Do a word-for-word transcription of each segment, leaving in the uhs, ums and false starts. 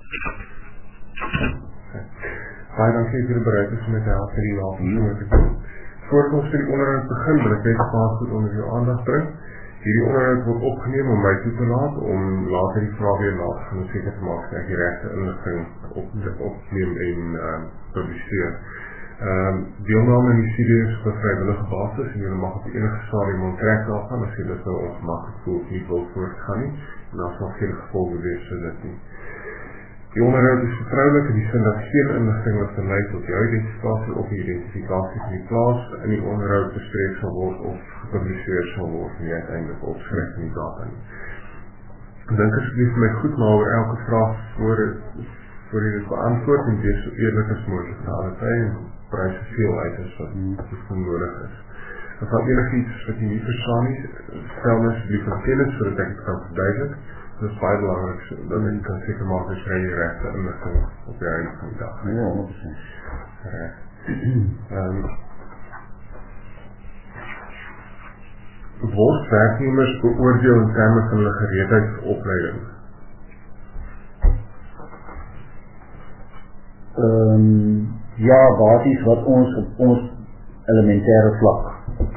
Baie dankie vir die bereidheid om met te help vir die navorsing te doen. Voordat ons vir die onderhoud begin, wil ek net 'n paar goed onder jou aandag bring. Hierdie onderhoud word opgeneem om my toe te laat, om later die vraag weer laat gaan om seker te maak dat ek die regte inligting op, opneem en um, publiseer. Um, deelname in die studie is op 'n vrywillige basis en julle mag op enige stadium onttrek daarvan as julle so ongemaklik voel of nie wil voortgaan nie, en daar sal geen gevolge wees vir dit nie. Die onderhoud is vertroulik in die sin dat geen inligting wat verlei tot jou identifikasie of die identifikasie van die plaas in die onderhoud bespreek sal word of gepubliseer sal word en jy uiteindelik opskryf in die data nie. Dink asseblief vir my goed na oor elke vraag voor, voor jy dit beantwoord en wees so eerlik as moontlik na alle tyd en prys soveel uit as wat dit nodig is. As daar enig iets wat jy nie verstaan nie, stel my asseblief in kennis sodat ek dit kan verduidelik. Dit is baie belangrik, dat jy kan seker maak dat jy die regte inligting op die einde van die dag. Ja, honderd persent. Reg. Um, word werknemers beoordeel in terme van hulle gereedheidsopleiding? Um, ja, basies wat ons op ons elementaire vlak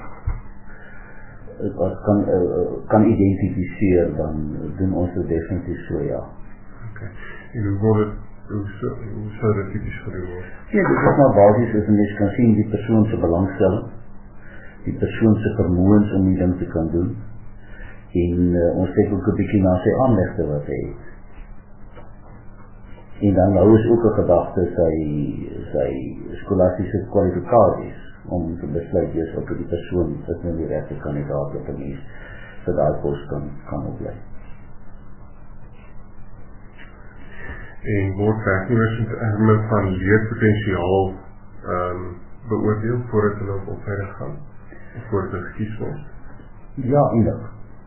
wat kan, uh, kan identificeer, dan doen ons dit definitief so, ja. Okay. En hoe word het, hoe, so, hoe sou dit typisch gedoen word? Ja, dit is maar basies, as mens kan sien die persoon se belangstelling, die persoon se vermoëns om die ding te kan doen, en uh, ons kyk ook 'n bietjie na sy aanlegte wat hy het. En dan nou is ook 'n gedagte sy, sy skolastiese kwalifikasies, om te besluit is of die persoon is nou die regte kandidaat wat die vir daai pos kan, kan oplei. En word werknemers in terme van leerpotensiaal um, beoordeel voordat hulle op opleiding gaan? Of voordat hulle gekies word? Ja, inderdaad.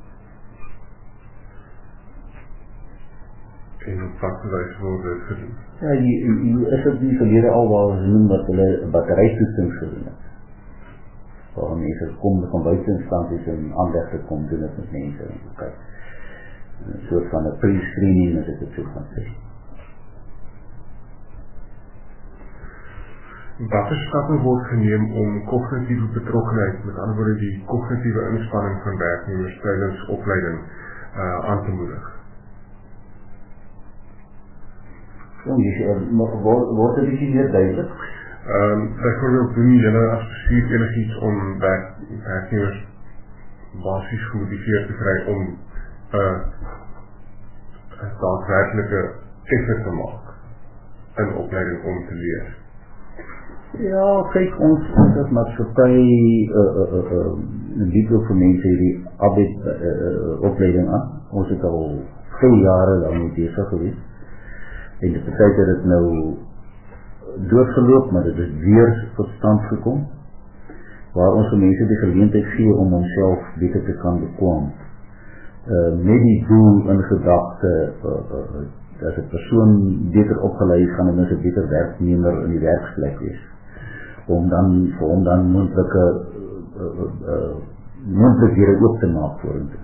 En op wat bewys word dit gedoen? Ja, jy, jy is het nie verlede al waar ons noem wat hulle batterytoetsings gedoen het. Waar mense kom van buiten instansies en aanlegte kom doen het met mense. Okay. Een soort van een pre-screening as ek het so van sê. Watter stappe word geneem om kognitiewe betrokkenheid, met ander woorde die kognitiewe inspanning van werknemers tydens opleiding uh, aan te moedig? Word, word een beetje meer duidelijk? Um, bijvoorbeeld doen jullie als bestuur enig iets om werk, werknemers basis gemotiveerd te krijgen om uh, een daadwerkelijke effort te maken in opleiding om te leren? Ja, kijk, ons as maatskappy uh, uh, uh, uh, bied ook vir mense die arbeid uh, uh, opleiding aan. Ons het al veel jare daarmee bezig geweest. En die partij dat het nou doodgeloop, maar dit is weer tot stand gekom, waar ons vir mense die geleentheid gee om homself beter te kan bekwam. Uh, met die doel in gedagte, uh, uh, dat die persoon beter opgeleid gaan en is een beter werknemer in die werksplek wees. Om dan, vir hom dan moontlike uh, uh, uh, moontlikhede oop te maak voor hom.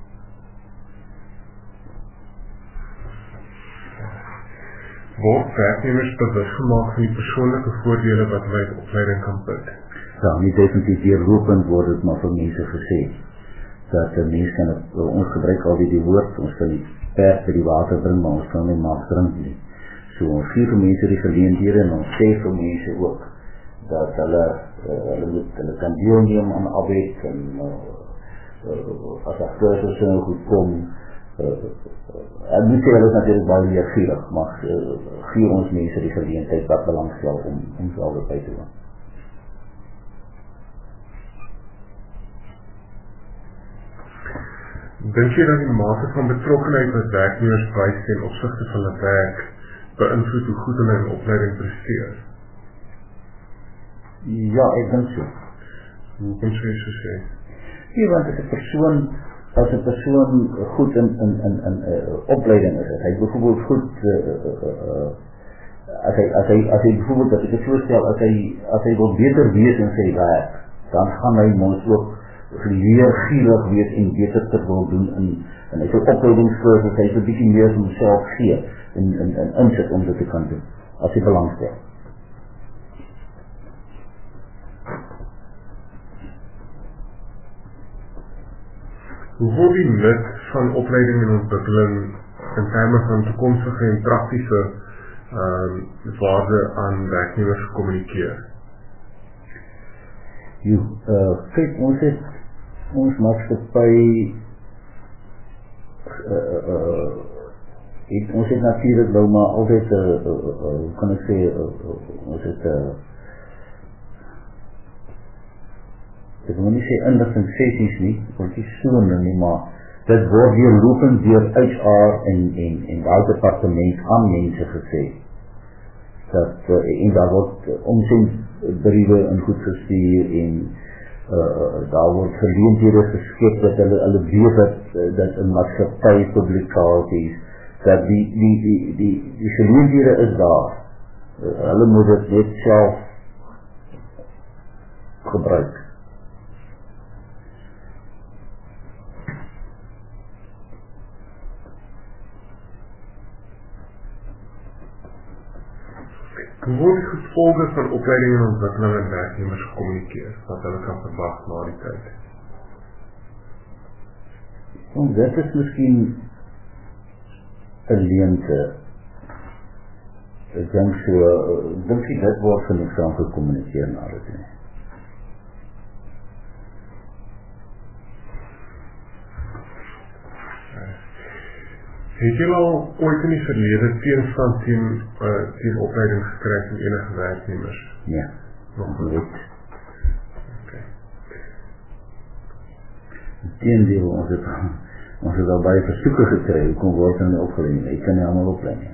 Word werknemers bewus gemaak van die persoonlijke voordele wat wij uit opleiding kan put? Ja, nie definitief deurlopend word het maar vir mense gesê. Dat die mens kan het, ons gebruik alweer die woord, ons kan die pers by die water bring, maar ons kan nie maak drink nie. So ons gee vir mense die geleenthede en ons sê vir mense ook, dat hulle, uh, hulle, moet, hulle kan deelneem aan arbeid en uh, uh, as daar kursusse nou goed kom, en nie sê hulle is natuurlijk baie leergierig, maar uh, gee ons mense die geleentheid wat belangstel om, om self by te doen. Dink jy dat die mate van betrokkenheid wat werknemers wys ten opsigte van hulle werk beïnvloed hoe goed hulle in opleiding presteer? Ja, ek dink so. Hoe kan jy so sê? Ja, want as 'n persoon as 'n persoon goed in in in in uh, opleiding is, as hy byvoorbeeld goed uh, uh, uh, as hy as hy as hy byvoorbeeld as ek dit voorstel, as hy as hy wil beter wees in sy werk, dan gaan hy mos ook leergierig wees en beter te wil doen in, in hy sê opleidingskursus, hy sê 'n bietjie meer vir homself gee en, en, en insit om dit te kan doen, as hy belangstel. Hoe word die nut van opleiding en ontwikkeling in terme van toekomstige en praktiese um, waarde aan werknemers gekommunikeer? Jo, uh, kyk, ons het ons maatskappy uh, uh, het, ons het natuurlijk nou maar altyd uh, uh, uh, hoe kan ek sê uh, uh, ons het uh, ek wil nie sê inligting sessies nie, want die so nie, maar dit word weer lopend deur H R en, en, en die departement aan mense gesê. Dat, uh, en daar word omsendbriewe in goed gestuur en uh, daar word geleenthede geskep dat hulle, hulle weet dat, dat in maatskappy publikasies, dat die, die, die, die, die geleenthede is daar. Uh, hulle moet dit net self gebruik. Hoe word die gevolge van opleiding en ontwikkeling aan werknemers gekommunikeer, wat hulle kan verwag na die tyd? Want dit is miskien 'n leente. Ek dink so, ek dink nie dit word genoegsaam gekommunikeer na dit nie. Het jy al ooit in die verlede teenstand teen, uh, teen opleiding gekry van enige werknemers? Ja, nog nooit. Okay. Teendeel, ons het, ons het al baie versoeke gekry, hoe kon word in die opgeleiding, ek kan nie allemaal opleiding.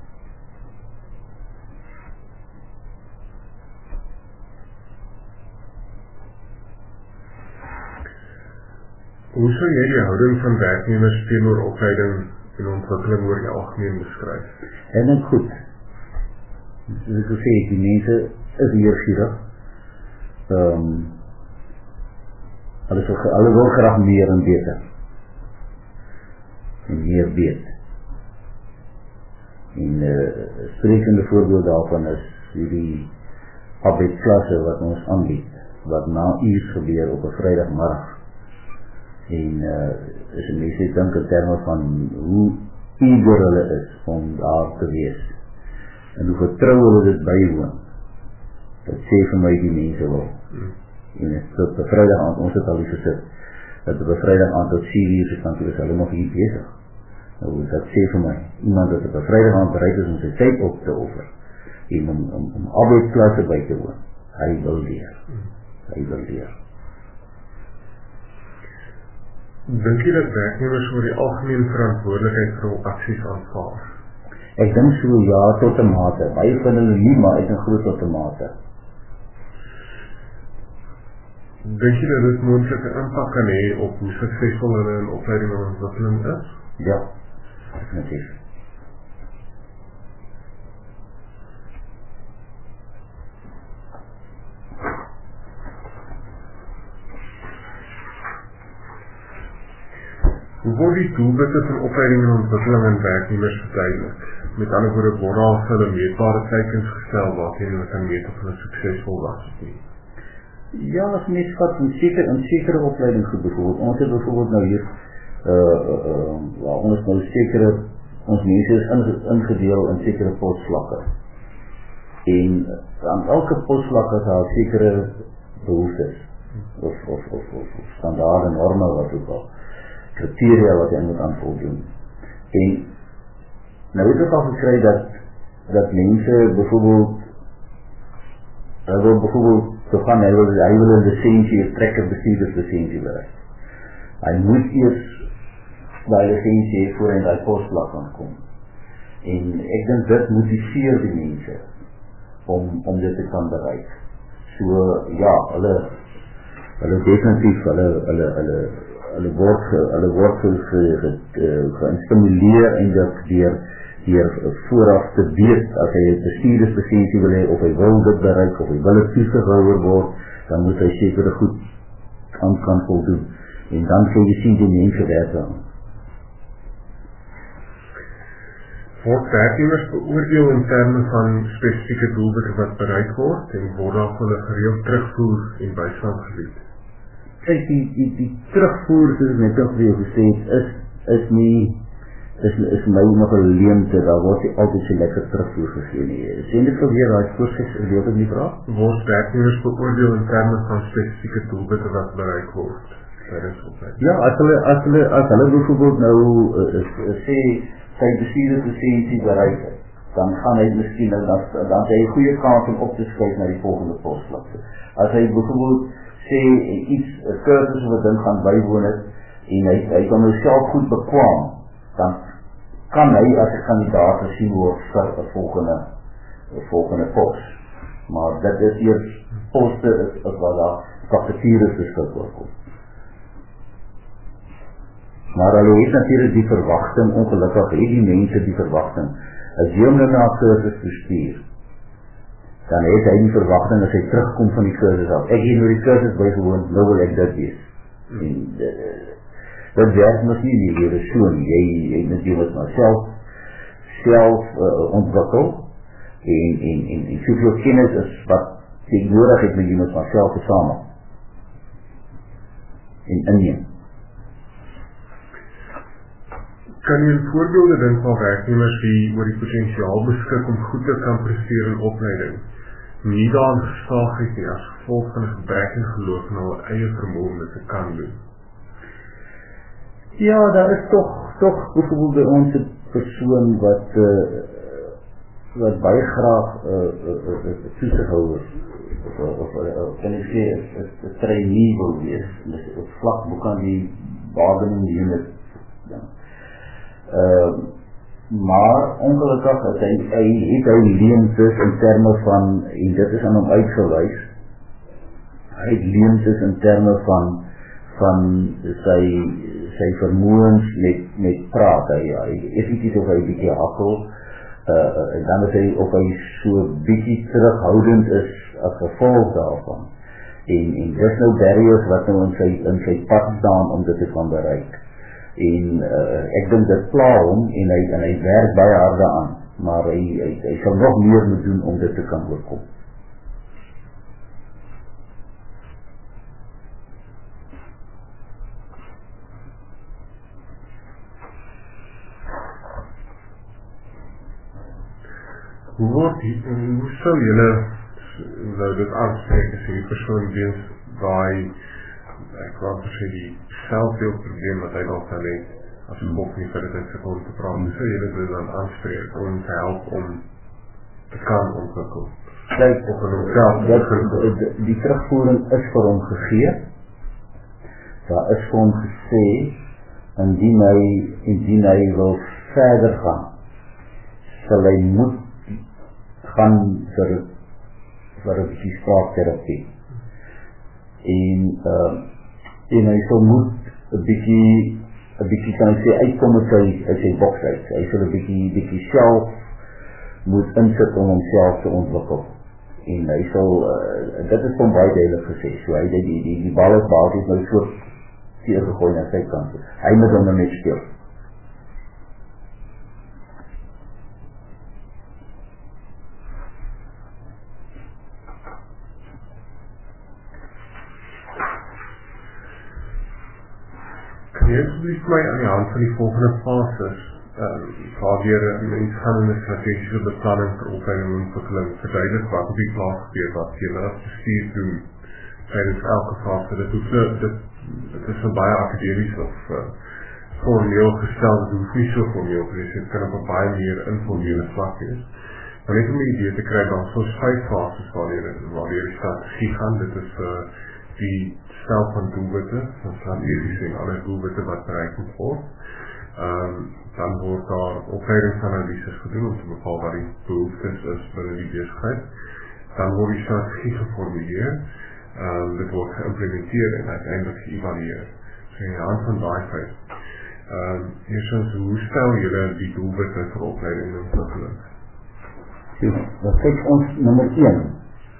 Hoe sou jy die houding van werknemers teenoor opleiding en ontwikkeling oor die algemeen beskryf? En dan goed. Soos ek gesê, die mense is leergierig. Um, hulle, hulle wil graag meer en beter. En meer weet. En uh, sprekende voorbeeld daarvan is die arbeidsklasse wat ons aanbied, wat na uur gebeur op 'n Vrydagmiddag. En uh, is een mense dink in termen van hoe eager hulle is om daar te wees en hoe vertrouw hulle dit bywoon, dat sê vir my die mense wil. Hmm. En het op een vrijdag aand, ons het al die gesit, dat op een vrijdag aand tot vier uur se kant is hulle nog hier bezig. Nou, dat sê vir my, iemand dat op een vrijdag aand bereid is om sy tyd op te offer en om, om, om arbeidsklasse by te woon. Hy wil leer. Hmm. Hy wil leer. Dink jy dat werknemers oor die algemeen verantwoordelikheid vir hul aksies aanvaar? Ek dink so ja, tot 'n mate. Baie van hulle nie, maar ek dink groot tot 'n mate. Dink jy dat dit moontlike impak kan hê op hoe suksesvol hulle in opleiding en ontwikkeling is? Ja, definitief. Hoe word die doelwitte van opleiding en ontwikkeling aan werknemers verduidelik? Met ander woorde, word daar vir hulle meetbare teikens gestel waarteen hulle kan meet of hulle suksesvol was of nie? Ja, as mens vat in sekere, in sekere opleiding goed bijvoorbeeld. Ons het bijvoorbeeld nou hier, uh, uh, uh, ja, ons nou sekere, ons mense is in, ingedeel in sekere postvlakke. En aan elke postvlak is daar sekere behoeftes, of, of, of, of, of standaarde, norme, wat ook al. Criteria wat jy moet aan voldoen. En nou het ek al gekry dat dat mense bijvoorbeeld hy wil bijvoorbeeld so gaan, hy wil, hy wil een licensie, een trekker bestuurders licensie bereik. Hy moet eers die licensie voor hy die postvlak kan kom. En ek dink dit motiveer die mense om, om dit te kan bereik. So ja, hulle hulle definitief, hulle hulle hulle hulle word hulle word geïnstimuleer en dat deur deur vooraf te weet as hy 'n bestuurderslisensie wil hê of hy wil dit bereik of hy wil 'n toesighouer word, dan moet hy sekere goed aan kan voldoen. En dan sê jy sien die mense werk aan. Word werknemers beoordeel in terme van spesifieke doelwitte wat bereik word en word daar vir hulle gereeld terugvoer en bystand gebied? Kijk, die, die, die terugvoer, soos ek net ook weer gesê het, is, is nie, is, is my nog een leemte, daar word nie altyd so lekker terugvoer gegeen nie. Sê dit alweer, daar is voorsig, gedeeld in die vraag? Word werknemers beoordeel in terme van spesifieke doelwitte wat bereik word? Ja, as hulle, as hulle, as hulle bijvoorbeeld nou, uh, uh, sê, sy bestuurderslisensie bereik het, dan gaan hy miskien, dan, dan het hy een goeie kans om op te skuif na die volgende postvlakte. As hy bijvoorbeeld sê, iets, een kursus wat hy gaan bywoon het, en hy, hy kan homself goed bekwam, dan kan hy as 'n kandidaat gesien word vir 'n volgende, een volgende pos. Maar dit is eers poste is, is wat daar vakatures beskikbaar kom. Maar hulle het natuurlijk die verwachting, ongelukkig het die mense die verwachting, as jy hom nou na kursus bestuur, dan het hy die verwachting as hy terugkom van die kursus af. Ek het nou die kursus bygewoon, nou wil ek dit wees. En dit werk mos nie nie, jy is so nie, jy, jy moet jy met myself self uh, ontwikkel, en, en, en, en soveel kennis is wat ek nodig het met jy met myself samen. En inneem. Kan jy een voorbeelde dink van werknemers die oor die potentiaal beskik om goed te kan presteer in opleiding, nie daarin geslaag het nie as gevolg van 'n gebrek in geloof in hul eie vermoë om dit te kan doen? Ja, daar is toch, toch bijvoorbeeld bij ons een persoon wat, uh, wat baie graag uh, uh, uh, toezighouder, of, of uh, kan ek sê, een trainee wil wees, op vlak boek aan die bargaining unit. Ja. Uh, maar ongelukkig het hy, hy het hy leemtes in terme van, en dit is aan hom uitgewys, hy het leemtes in terme van van sy, sy vermoëns met, met praat. Hy, hy is iets of hy bietjie hakkel, uh, en dan is hy of hy so bietjie terughoudend is as gevolg daarvan. En, en dis nou barriers wat nou in sy, in sy pad staan om dit te kan bereik. En uh, ek dink dit pla hom en hy, en hy werk baie harde aan, maar hy, hy, hy sal nog meer moet doen om dit te kan oorkom. Hoe word die, hoe sou julle nou dit aanspreek as die persoon weens waar ek wou sê die selfbeeldprobleem wat hy dalk dan het as gevolg van die feit dat hy sukkel om te praat, hoe sou julle dit dan aanspreek om te help om te kan ontwikkel? Kijk, die, die terugvoering is vir hom gegee, daar is vir hom gesê, indien hy, indien hy wil verder gaan, sal hy moet gaan vir, vir een bietjie spraakterapie. En, uh, en hy sal moet een bietjie, een bietjie kan ek sê, uitkom uit sy, uit sy boks uit. Hy sal een bietjie, bietjie self moet insit om homself te ontwikkel. En hy sal, uh, dit is van baie duidelik gesê, so hy, die, die, die bal is baal, het nou so keer gegooi na sy kant. Hy moet hom nou net speel. Kan jy asseblief my aan die hand van die volgende fases, um, waardeur mens gaan in 'n strategiese beplanning vir opleiding en ontwikkeling verduidelik wat op die plaas gebeur, wat jy as bestuur doen tydens elke fase. Dit hoef dit, dit is een baie akademies of uh, formeel gestel, dit hoef nie so formeel te wees, dit kan op 'n baie meer informele vlak wees. Maar net om die idee te kry, dan soos vyf fases waardeur die strategie gaan, dit is uh, die stel van doelwitte, van strategiese en alle doelwitte wat bereik moet word. Um, dan word daar opleidingsanalyses gedoen om te bepaal wat die behoeftes is binne die besigheid. Dan word die strategie geformuleer, um, dit word geïmplementeer en uiteindelik geëvalueer. So in die hand van daai feit. Um, eerstens, hoe stel julle die doelwitte vir opleiding en ontwikkeling? Dus, dat kyk ons nummer een.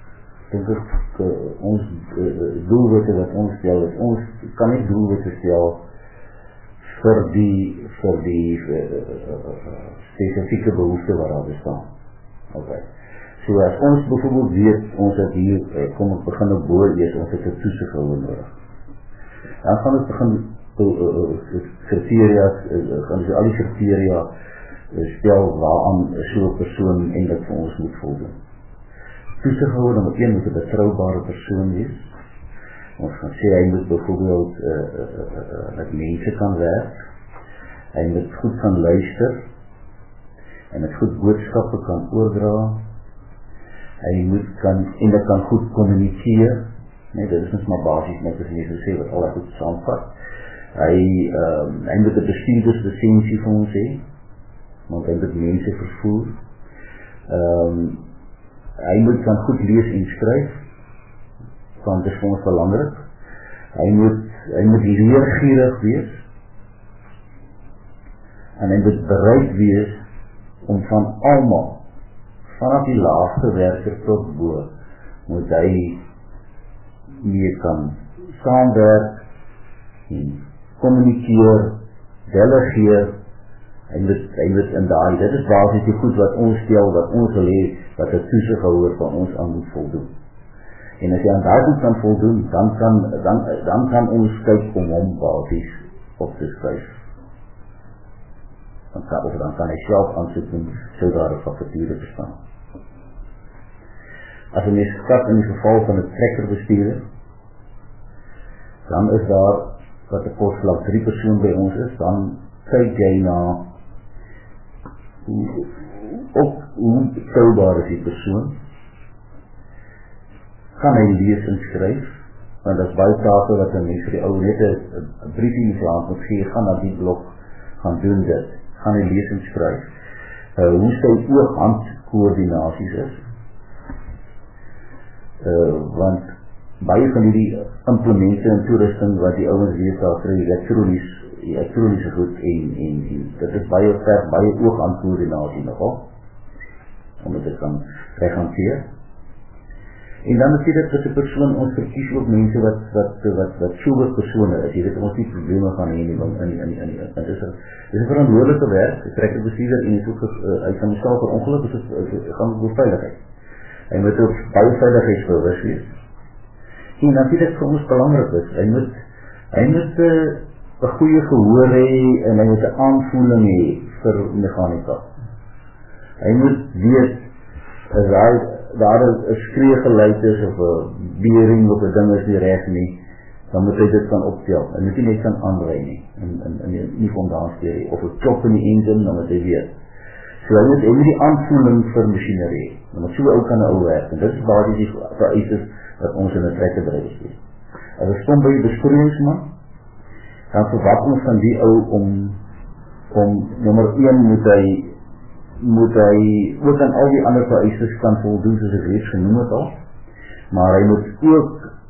dink ek uh, ons uh, doelwitte wat ons stel, is ons kan nie doelwitte stel vir die vir die uh, uh, spesifieke behoefte wat daar bestaan. Okay. So as ons byvoorbeeld weet, ons het hier, uh, kom ek begin op boor eers, ons het 'n toesighouer nodig. Dan gaan ons begin uh, uh, kriteria, uh, gaan ons al die kriteria uh, stel waaraan so 'n persoon eintlik vir ons moet voldoen. Toesighouer nommer een moet 'n betroubare persoon wees. Ons gaan sê hy moet byvoorbeeld uh, uh, uh, uh, met mense kan werk. Hy moet goed kan luister en met goed boodskappe kan oordra. Hy moet kan en dit kan goed kommunikeer. Nee, dit is ons maar basies net as mense sê wat al goed saamvat. Hy uh, hy moet 'n bestuurderslisensie vir ons hê, want hy moet mense vervoer. Um, hy moet kan goed lees en skryf, want dit is vir ons belangrik. Hy moet, hy moet leergierig wees, en hy moet bereid wees om van almal, vanaf die laagste werker tot bo, moet hy mee kan saamwerk, en kommunikeer, delegeer, hy moet, hy moet in daai, dit is basies die goed wat ons stel, wat ons wil hê, wat 'n toesighouer van ons aan moet voldoen. En as jy aan daai goed kan voldoen, dan kan, dan, dan kan ons kyk om hom basies op te skryf. Dan kan, of dan kan hy self aansoek doen, so daar 'n vakature bestaan. As jy mens skat in die geval van 'n trekkerbestuurder, dan is daar, wat 'n posvlak drie persoon by ons is, dan kyk jy na hoe, ook hoe betroubaar is die persoon, kan hy lees en skryf, want dat is baie take wat 'n mens vir die ou net 'n briefie in sy hand moet gee, gaan na die blok, gaan doen dit, gaan hy lees en skryf, uh, hoe sy oog-hand koördinasies is, uh, want baie van die implemente en toerusting wat die ouens weet daar vir elektronies, elektroniese goed en, en, en dit is baie ver, baie oog-hand koördinasie nogal, omdat dit kan reg hanteer. En dan is dit dat die persoon ons verkies ook mense wat wat wat wat soort persone is. Jy weet ons nie probleme gaan hê nie want in in in in dit is 'n dis 'n verantwoordelike werk. Die trekkerbestuurder en is ook uh, hy kan self vir ongeluk is dit gaan oor veiligheid. Hy moet ook baie veiligheidsbewus wees. En dan dit vir ons belangrik is. Hy moet hy moet 'n uh, goeie gehoor hê en hy moet 'n aanvoeling hê vir mechanika. Hy moet weet as hy daar 'n skree geluid is of 'n beering of 'n ding is nie reg nie, dan moet hy dit kan optel. Hy moet nie net kan aanry nie, en, en, en nie van daar steer, of 'n chop in die engine, dan moet hy weet. So hy moet, hy moet die aanvoeling vir machinerie, dan moet so ou kan 'n ou werk, en dit is basies die vereistes wat ons in 'n trekkerbedryf is. As ons kom by die bestuuringsman, dan verwag ons van die ou om, om nommer een moet hy moet hy ook aan al die ander vereistes kan voldoen soos ek reeds genoem het al, maar hy moet ook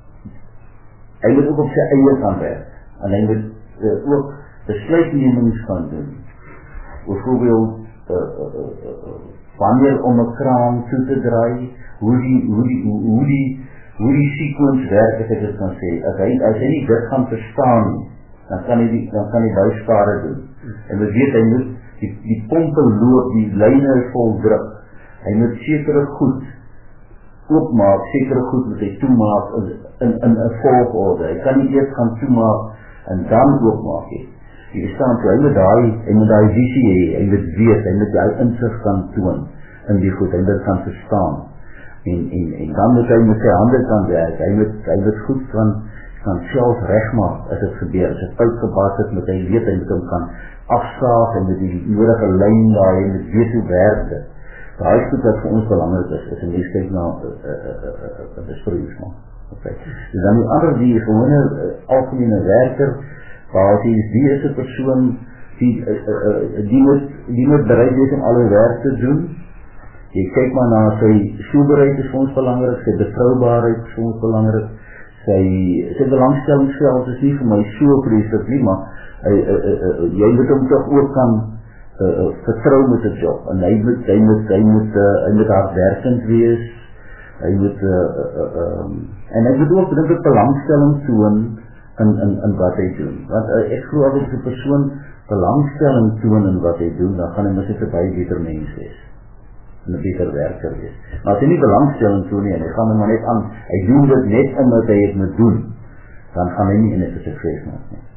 hy moet ook op sy eie kan werk, en hy moet uh, ook besluitnemings kan doen. Bijvoorbeeld uh, uh, uh, uh, wanneer om 'n kraan toe te draai, hoe die hoe die hoe die hoe die sequence werk, as ek dit kan sê. As hy as hy nie dit gaan verstaan nie, dan kan hy die dan kan hy baie skade doen. En ons weet hy moet Die, die pompe loop, die lyne is vol druk. Hy moet sekere goed oopmaak, sekere goed moet hy toemaak in 'n volgorde. Hy kan nie eers gaan toemaak en dan oopmaak nie. Jy verstaan, so hy moet daai, hy moet daai visie hê, hy moet weet, hy moet daai insig kan toon in die goed, hy moet kan verstaan. En, en, en dan moet hy met sy hande kan werk, hy moet, hy moet goed kan, kan self regmaak as dit gebeur. As dit fout gebaat het, moet hy weet, hy moet hom kan afsaag en met die nodige lyn daar en met weet hoe werk dit. Daai is goed wat vir ons belangrik is, is in die kyk na 'n bestuuringsman. Okay. Dus dan die ander die gewone algemene werker, basies die is 'n persoon die die moet die moet bereid wees om al die werk te doen. Jy kyk maar na sy soebereid is vir ons belangrik, sy betroubaarheid is vir ons belangrik. Sy sy belangstellingsveld is nie vir my so vreeslik nie, maar hy, uh, uh, uh, jy moet hom toch ook kan uh, uh, vertrou met die job, en hy moet hy moet, hy moet, uh, hy moet hardwerkend wees, Hy moet, uh, uh, um, en hy moet ook dink ek belangstelling toon in, in, in wat hy doen. Want uh, ek glo as die persoon belangstelling toon in wat hy doen, dan gaan hy mis een baie beter mens wees. En een beter werker wees. Maar as hy nie belangstelling toon nie, en hy gaan hom maar net aan, hy doen dit net omdat hy het moet doen, dan gaan hy nie in het sukses maak nie.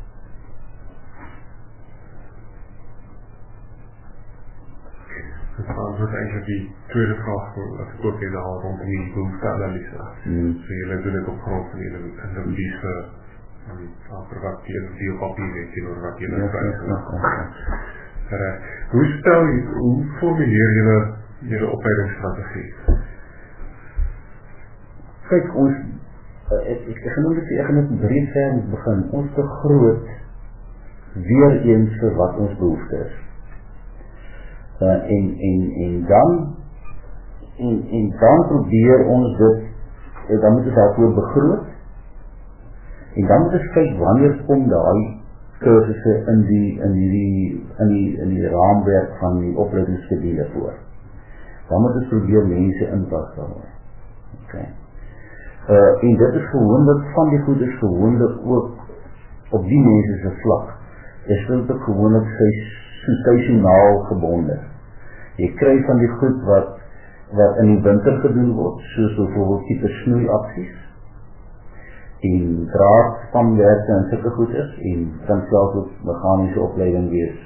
Dit beantwoord eintlik die tweede vraag wat ek ook het daar rondom die behoefteanalyse. Hmm. So julle doen dit op grond van julle individuele se amper wat die individu op papier het teenoor wat julle kry. Hoe stel jy, hoe formuleer julle julle opleidingsstrategie? Kyk, ons ek ek gaan nou net ek gaan net breed ver begin. Ons te groot weer eens vir wat ons behoefte is. Uh, en, en, en dan en, en dan probeer ons dit uh, dan moet ons daarvoor begroot en dan moet ons kyk wanneer kom daai kursusse in die in die in die in die raamwerk van die opleidingskedule voor. Dan moet ons probeer mense inpas daarin. Okay. Uh, en dit is gewoonlik van die goed is gewoonlik ook op die mense se vlak. Is dit ook gewoonlik situasionaal gebonde. Jy kry van die goed wat wat in die winter gedoen word, soos bijvoorbeeld type snoeiaksies en draadspanwerke en sulke goed is en kan selfs ook mechanische opleiding wees.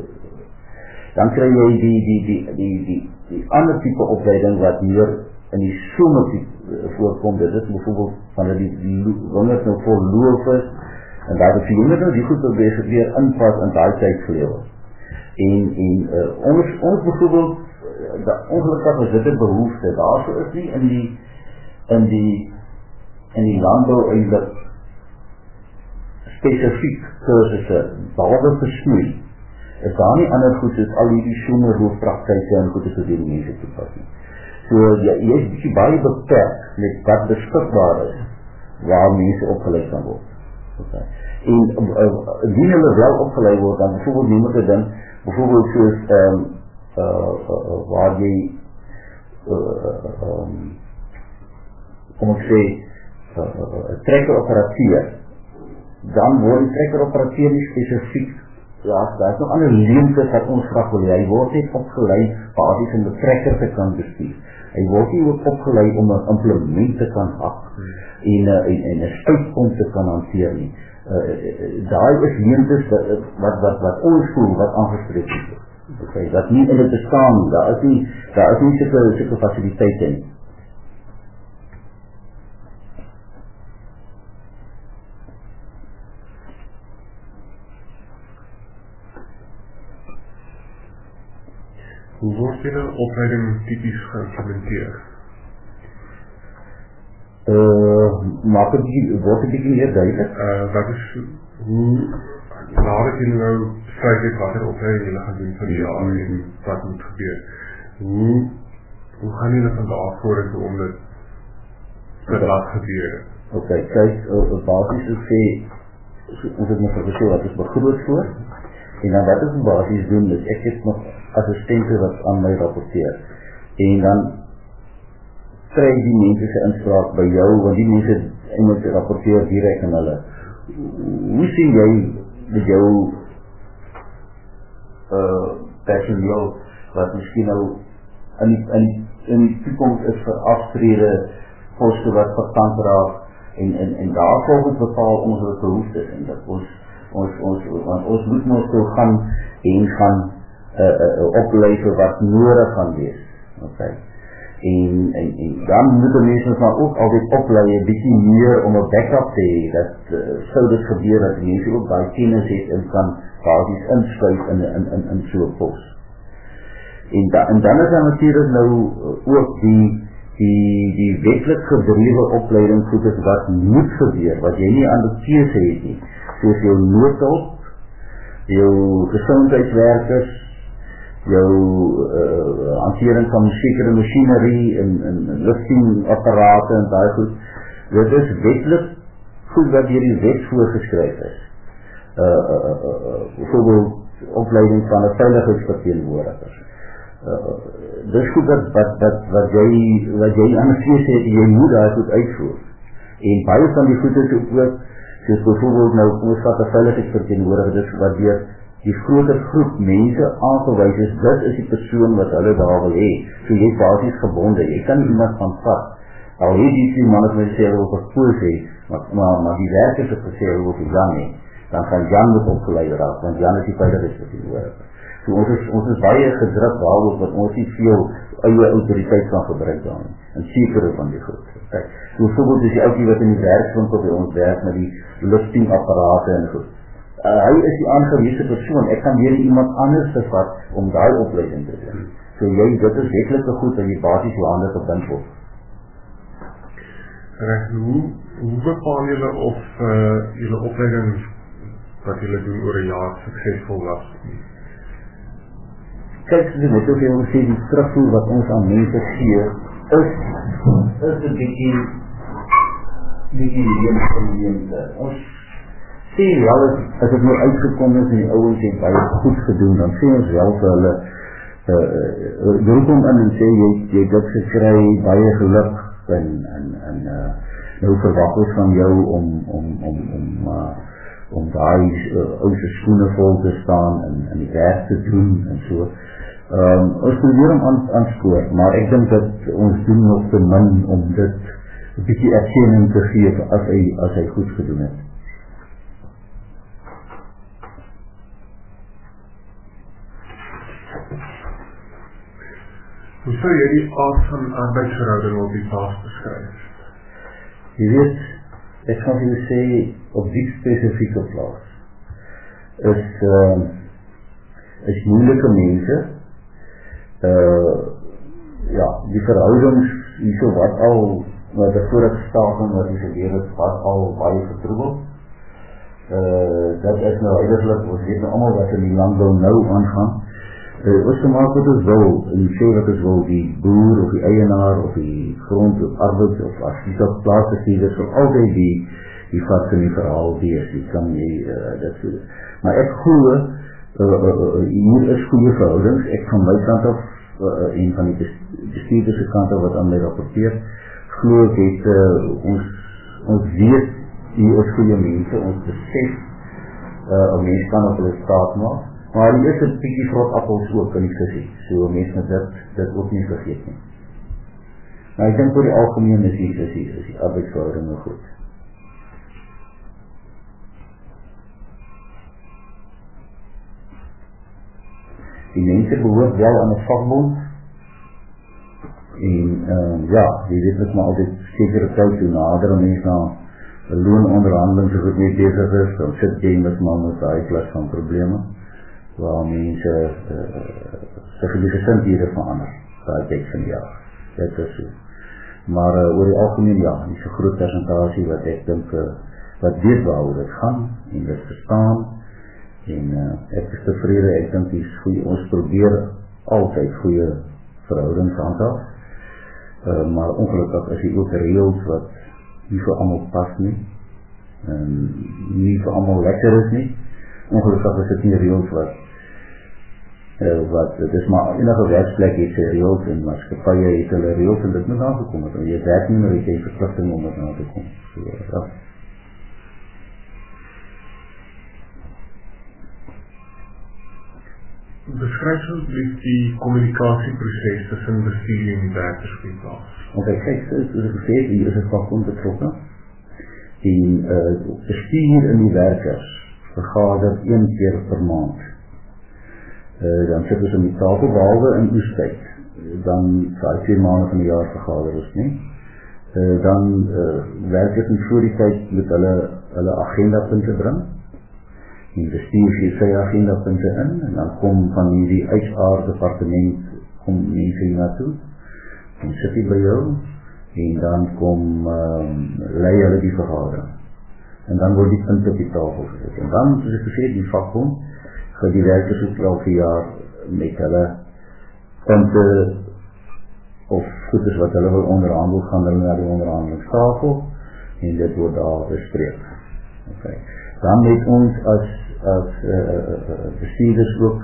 Dan kry jy die die die die die die ander type opleiding wat meer in die somer voorkom. Dit is bijvoorbeeld van die wingerd nou vol loof is en daar is die wingerd nou die goed wat weer inpas in die tyd gelewe. En, en uh, ons, ons bijvoorbeeld, uh, ongelukkig is dit 'n behoefte, daarvoor is nie in die, in die, in die landbou eintlik spesifiek kursusse, behalwe vir snoei, is daar nie ander goed soos al hierdie somerhoofpraktyke en goedes wat die mense toepas nie. So, jy, jy is bietjie baie beperk met wat beskikbaar is, waar mense opgeleid kan word. Okay. En indien uh, hulle wel opgeleid word, dan bijvoorbeeld neem ek 'n ding, bijvoorbeeld soos um, uh, uh, waar jy uh, um, kom ek sê uh, uh, trekker operateer, dan word die trekker operateer nie spesifiek, ja, daar is nog ander leemtes wat ons graag wil, hy word net opgeleid basis om die trekker te kan bestuur. Hy word nie ook opgeleid om 'n implement te kan hak en 'n spuitpomp te kan hanteer nie. Uh, daai is leemtes wat, wat, wat, wat ons voel, wat aangespreek is. Okay, wat nie in het bestaan nie, daar is nie, daar is nie sulke, sulke faciliteite nie. Hoe word julle opleiding typies geïmplementeer? Uh, maak het die, word het bietjie meer duidelik? Uh, wat is, hoe, nadat julle nou besluit het wat er opleiding julle gaan doen vir die jaar en wat moet gebeur, hoe, hoe gaan julle van daar vorentoe om dit te laat gebeur? Ok, kijk, uh, basis is sê, ons het nog gesê wat is begroot voor, en dan wat is basis doen, dus ek het nog assistente wat aan my rapporteer, en dan kry die mense se inspraak by jou, want die mense eintlik rapporteer direk aan hulle. Hoe sien jy met jou uh, personeel wat miskien nou in die, in, in die toekoms is vir aftrede poste wat vakant raak en, en, en daar volgens bepaal ons wat behoeftes en dat ons ons, ons, want ons moet ons so gaan en gaan uh, uh, opleid vir wat nodig gaan wees. Okay. En, en, en dan moet die mense maar ook altyd opleid, 'n bietjie meer om 'n backup te hê, dat uh, sou dit gebeur dat die mense ook baie kennis het en kan basies inskuif in in in in so 'n pos. En, da, en dan is daar natuurlik nou uh, ook die die die wetlik gedrewe opleiding goedes wat moet gebeur, wat jy nie aan die keuse het nie, soos jou noodhulp, jou gesondheidswerkers, jou uh, hantering van sekere machinerie en, en, en liftingapparate en daai goed. Dit is wetlik goed wat deur die wet voorgeskryf is. Uh, uh, uh, uh, bijvoorbeeld opleiding van 'n veiligheidsverteenwoordiger. uh, dis goed wat, wat, wat, wat jy, wat jy aan die sê, jy moet daar goed uitvoer. En baie van die goed is ook, soos bijvoorbeeld nou, kom ons vat 'n veiligheidsverteenwoordiger, dis wat deur die groter groep mense aangewys is, dit is die persoon wat hulle daar wil hê. So jy is basies gebonde, jy kan nie iemand van vat. Al het die twee manne met sê, wil verkoos hê, maar, maar, maar die werkers het gesê, wil vir Jan hê, dan gaan Jan moet opgeleid raak, want Jan is die veiligheidsverteenwoordiger. So ons is, ons is baie gedruk daarop, dat ons nie veel eie autoriteit kan gebruik dan, en sekere van die goed. Kijk, so bijvoorbeeld is die oukie wat in die werkswinkel by ons werk, met die liftingapparate en goed. Uh, hy is die aangeweese persoon, ek kan weer iemand anders te vat, om die opleiding te doen. So jy, dit is wetlike goed, dat jy basies jou handen gebind word. Reg, hoe, hoe bepaal julle of uh, julle opleiding wat julle doen oor 'n jaar suksesvol was? Kyk, dit net ook jy sê, die terugvoer wat ons aan mense gee, is, is een bietjie, bietjie leemte. Ons sê wel, as het nou uitgekom is en die ouwens het baie goed gedoen, dan sê ons wel vir hulle, uh, roep hom in en sê, jy, jy dit gekry, baie geluk, en, en, en uh, nou verwag ons van jou om, om, om, om, uh, om daai uh, ouse skoene vol te staan en, en die werk te doen en so. Um, ons probeer hom aan, aanspoor, maar ek dink dat ons doen nog te min om dit 'n bietjie erkenning te gee as hy, as hy goed gedoen het. Hoe sou jy die aard van arbeidsverhouding op die plaas beskryf? Jy weet, ek gaan vir jou sê, op die spesifieke plaas is, uh, is moeilike mense, uh, ja, die verhoudings, die so wat al, met die vorige staking wat die gebeur het, wat al baie getroebel. Uh, dat is nou eigenlijk, ons weet nou allemaal wat in die landbouw nou aangaan. Uh, ons gemaak wat ons wil, en die sê wat ons wil, die boer of die eienaar of die grond of arbeid of as die dat plaasbestuurders sal altyd die die vat in die verhaal wees, die kan jy, uh, dat so. Maar ek glo, uh, uh, uh, hier is goeie verhoudings, ek van my kant af, uh, en van die bestuurderse kant af wat aan my rapporteer, glo ek het, uh, ons, ons weet, hier is goeie mense, ons besef, uh, een mens kan op hulle staat maak, maar hier is een bykie vrot appels ook in die visie, so een mens met dit, dit ook nie vergeet nie. Maar ek denk voor die algemeen is die visie, is die arbeidsverhouding goed. Die mense behoort wel aan een vakbond, en um, ja, die weet het maar altyd sekere tyd toe nader en mens na een loononderhandeling so goed mee bezig is, dan sit jy met maar met die klas van probleme, waar mense uh, sig die gesindhede verander, waar tyd van die jaar, dit is so. Maar uh, oor die algemeen ja, die so groot persentasie wat ek dink, uh, wat weet waar hoe dit gaan, en dit verstaan, en uh, ek is tevrede, ek dink die goeie, ons probeer altyd goeie verhoudings handhaaf, uh, maar ongelukkig is die ook reëls wat nie vir almal pas nie, en nie vir almal lekker is nie, ongelukkig is dit nie reëls wat, uh, wat, het is maar enige werksplek het sy reëls en maatskappye het hulle reëls en dit moet nagekom het, en jy werk nie meer het jy verpligting om dit na te kom, so ja. Beskryf asseblief die kommunikasieproses tussen bestuur en die werkers op die plaas. Ok, kijk, soos ek gesê het, hier is het vakbond betrokken. En uh, bestuur en die werkers vergader een keer per maand. Uh, dan sit ons in die tafel, behalwe in oestijd. Dan vir twee maanden van die jaar vergader ons nie. Uh, dan uh, werkers in voor die tyd met hulle, hulle agenda punte bring. Die bestuur gee sy agenda punte in, en dan kom van die H R departement, kom mense hier naartoe, en sit die by jou, en dan kom, um, lei hulle die vergadering. En dan word die punte op die tafel gezet. En dan, soos ek gesê, die vakbond, gaan die werkers ook elke jaar met hulle punte, of goeders wat hulle wil onderhandel, gaan hulle na die onderhandelingstafel, en dit word daar bespreek. Okay. Dan met ons as, as uh, uh, bestuurders ook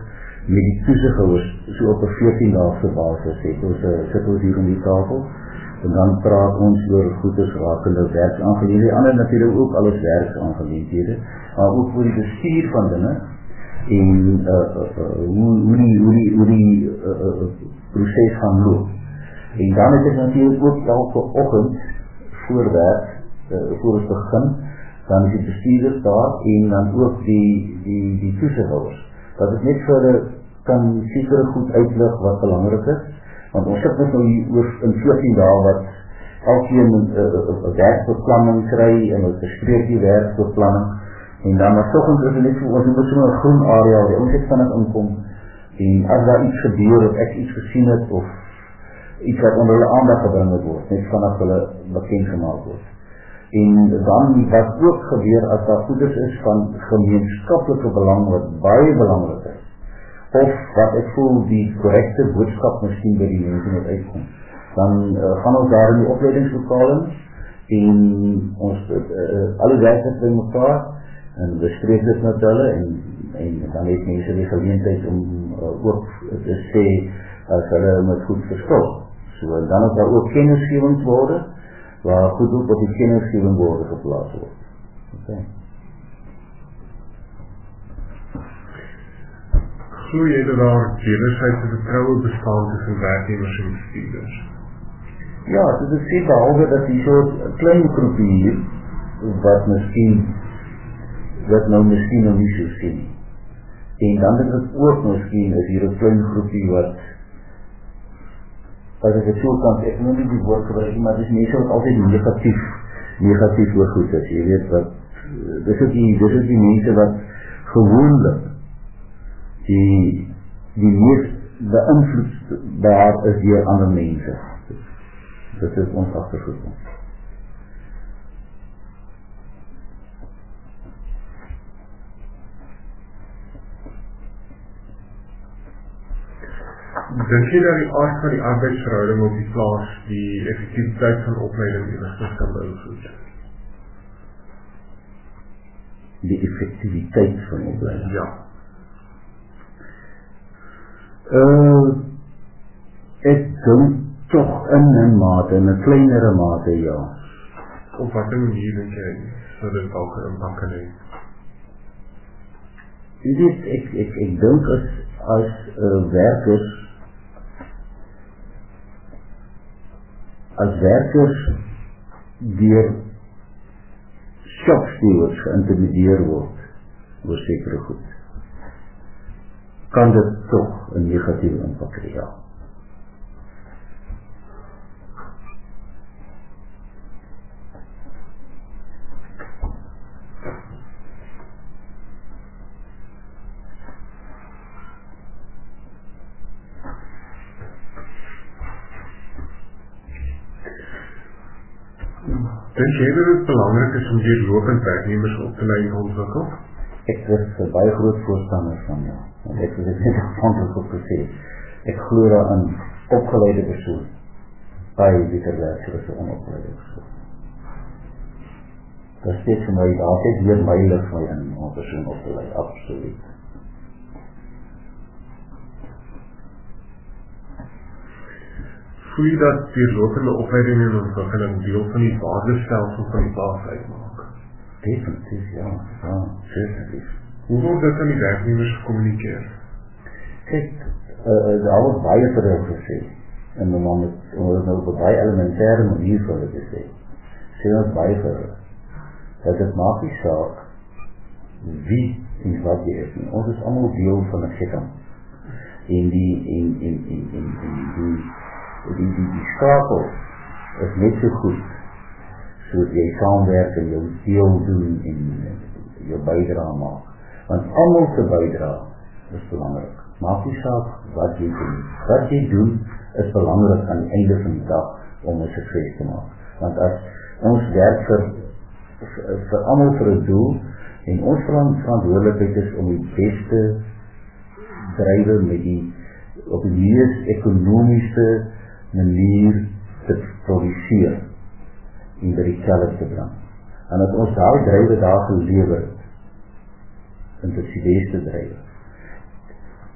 met die toesighouers so op 'n veertien daagse basis het ons uh, sit ons hier om die tafel en dan praat ons oor goeders rakende werksaangeleenthede, ander natuurlik ook alles werksaangeleenthede, maar ook oor die bestuur van dinge en uh, uh, uh, hoe, hoe die, hoe die, hoe die uh, uh, proces gaan loop. En dan het ek natuurlijk ook elke oggend voorwerk, uh, voor ons begin, dan is die bestuurders daar en dan ook die, die, die toesighouders. Dat is net vir hulle kan sekere goed uitlig wat belangrik is, want ons sit net nou oor in veertien dae wat elkeen 'n uh, uh, werkbeplanning kry en ons bespreek die werkbeplanning en dan maar soggens is dit net so ons moet so 'n groen area waar ons net vinnig inkom en as daar iets gebeur of ek iets gesien het of iets wat onder hulle aandag gebring word, net vanaf hulle bekend gemaak word. En dan wat ook gebeur as daar goeders is van gemeenskaplike belang wat baie belangrik is, of wat ek voel die korrekte boodskap miskien by die mense moet uitkom, dan uh, gaan ons daar in die opleidingslokale en ons uh, uh, alle werkers by mekaar en bespreek dit met hulle en, en dan het mense die geleentheid om uh, ook te sê as hulle met goed verskil. So dan is daar ook kennisgewingsborde waar goed ook op die kennisgewingsborde geplaas word. Okay. Glo jy dat daar wederzijdse vertroue bestaan tussen werknemers en bestuurders? Ja, dit is sê behalwe dat die soort klein groepie hier, wat miskien, wat nou miskien nog nie so sien. En dan is het ook miskien, is hier een klein groepie wat, as ek het so kan, ek moet nie die woord gebruik, maar het is mense wat altyd negatief, negatief oor goed is. Jy weet wat, dis is die, dis is die mense wat gewoonlik, die, die meest beïnvloedbaar is deur ander mense. Dit is ons agtergekom. Dink jy dat die aard van die arbeidsverhouding op die plaas die effektiwiteit van opleiding enigstens kan beïnvloed? Die effektiwiteit van opleiding? Ja. Uh, ek dink toch in 'n mate, in 'n kleinere mate, ja. Op wat manier dink jy sou dit ook 'n impak kan hê? Jy weet, ek, ek, ek dink as, as uh, werkers, as werkers deur shopstewards geïntimideer word, oor sekere goed, kan dit toch 'n negatiewe impak hê, ja. Dink jy dat dit belangrik is om deurlopend werknemers op te lei en ontwikkel? Ek is een baie groot voorstander van, ja. Want ek het dit net afhankelijk op gesê. Ek glo daarin opgeleide persoon, baie beter werk as 'n onopgeleide persoon. Dat steeds vir my, daar het weer my lig my in om 'n persoon op te lei, absoluut. Voel jy dat deurlopende opleiding en ontwikkeling deel van die waardestelsel van die plaas uitmaak? Definitief, ja. Ja, definitief. Hoe word dit aan die werknemers gekommunikeer? Kijk, uh, daar word baie vir hulle gesê. En om het, om het nou op 'n baie elementaire manier vir hulle te sê. Sê ons baie vir hulle. Dat dit maak nie saak wie en wat jy is. Ons is allemaal deel van 'n ketting. En die, en, en, en, en, en die, die, die, die skakel is net so goed soos jy saamwerk en jou deel doen en jou bydrae maak. Want almal se bydrae is belangrik. Maak nie saak wat jy doen. Wat jy doen is belangrik aan die einde van die dag om 'n sukses te maak. Want as ons werk vir, vir, vir almal vir 'n doel en ons verantwoordelikheid is om die beste drywe met die op die mees ekonomiese manier te produseer en by die kelder te bring. En dat ons daai drywe daar gelewer het, en dit is die beste drywe.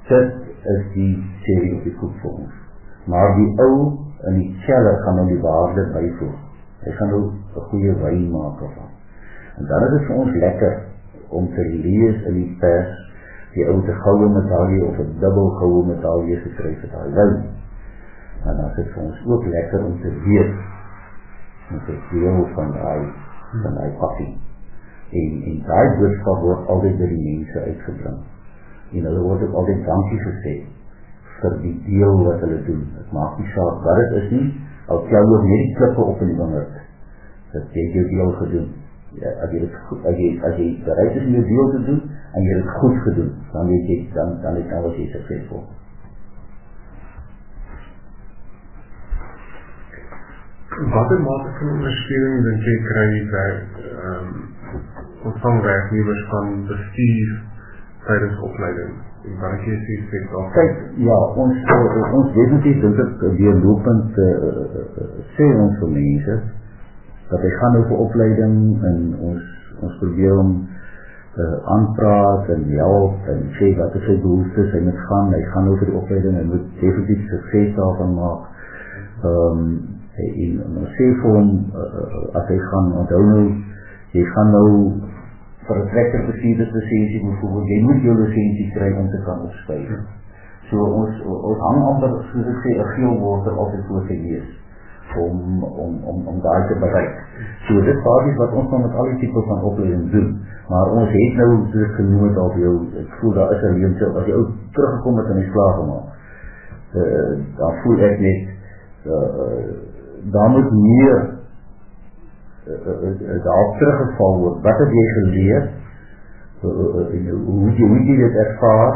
dit is die serie op die goed vir ons. Maar die ou in die keller gaan nou die waarde byvoeg. Hy gaan nou 'n goeie wyn maak van. En dan is dit vir ons lekker om te lees in die pers die ou te goue medalje of 'n dubbel goue medalje gekry vir daai wyn. En dan is dit vir ons ook lekker om te weet met 'n deel van daai van daai passie. En, en daai boodskap word altyd by die mense uitgebring. En hulle word ook altyd dankie gesê vir die deel wat hulle doen. Het maak nie saak wat dit is nie, al tel ook net die klippe op in die wingerd. Dat jy jou deel gedoen. Ja, as jy dit goed, as jy, as jy bereid is om jou deel te doen, en jy het goed gedoen, dan weet jy, dan, dan is alles jy suksesvol. Watter mate van ondersteuning dink jy kry werk, um, ontvang werknemers van bestuur tydens opleiding? En wat ek jy sê, sê daar? Kijk, ja, ons, uh, ons definitief dink ek deurlopend uh, uh, sê ons vir mense, dat hy gaan nou vir opleiding en ons, ons probeer om uh, aanpraat en help en sê wat is sy behoeftes, hy moet gaan, hy gaan nou vir die opleiding, hy moet definitief sukses daarvan maak. Um, en ons sê vir hom, uh, as hy gaan, onthou nou, jy gaan nou vir 'n trekkerbestuurderslisensie byvoorbeeld, jy moet jou lisensie kry om te kan opstyg. So ons, ons hang amper, soos ek sê, 'n geel wortel altyd voor te lees, om, om, om, om daai te bereik. So dit is basies wat ons nou met al die tipe van opleiding doen, maar ons het nou, soos ek genoem het al jou, ek voel daar is 'n leemte, as jy ook teruggekom het in die slaagemaak, uh, dan voel ek net, uh, daar moet meer daarop teruggeval word. Wat het jy geleer? Hoe het jy, hoe het jy dit ervaar?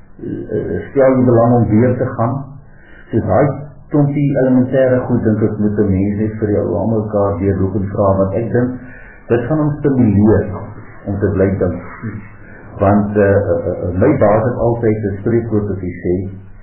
Stel jy belang om weer te gaan? So daai klompie elementaire goed, dink ek, moet die mens net vir jou aan mekaar deurloop en vra, want ek dink, dit gaan ons stimuleer om te bly dink. Want uh, uh, my baas het altyd 'n spreekwoord wat hy sê,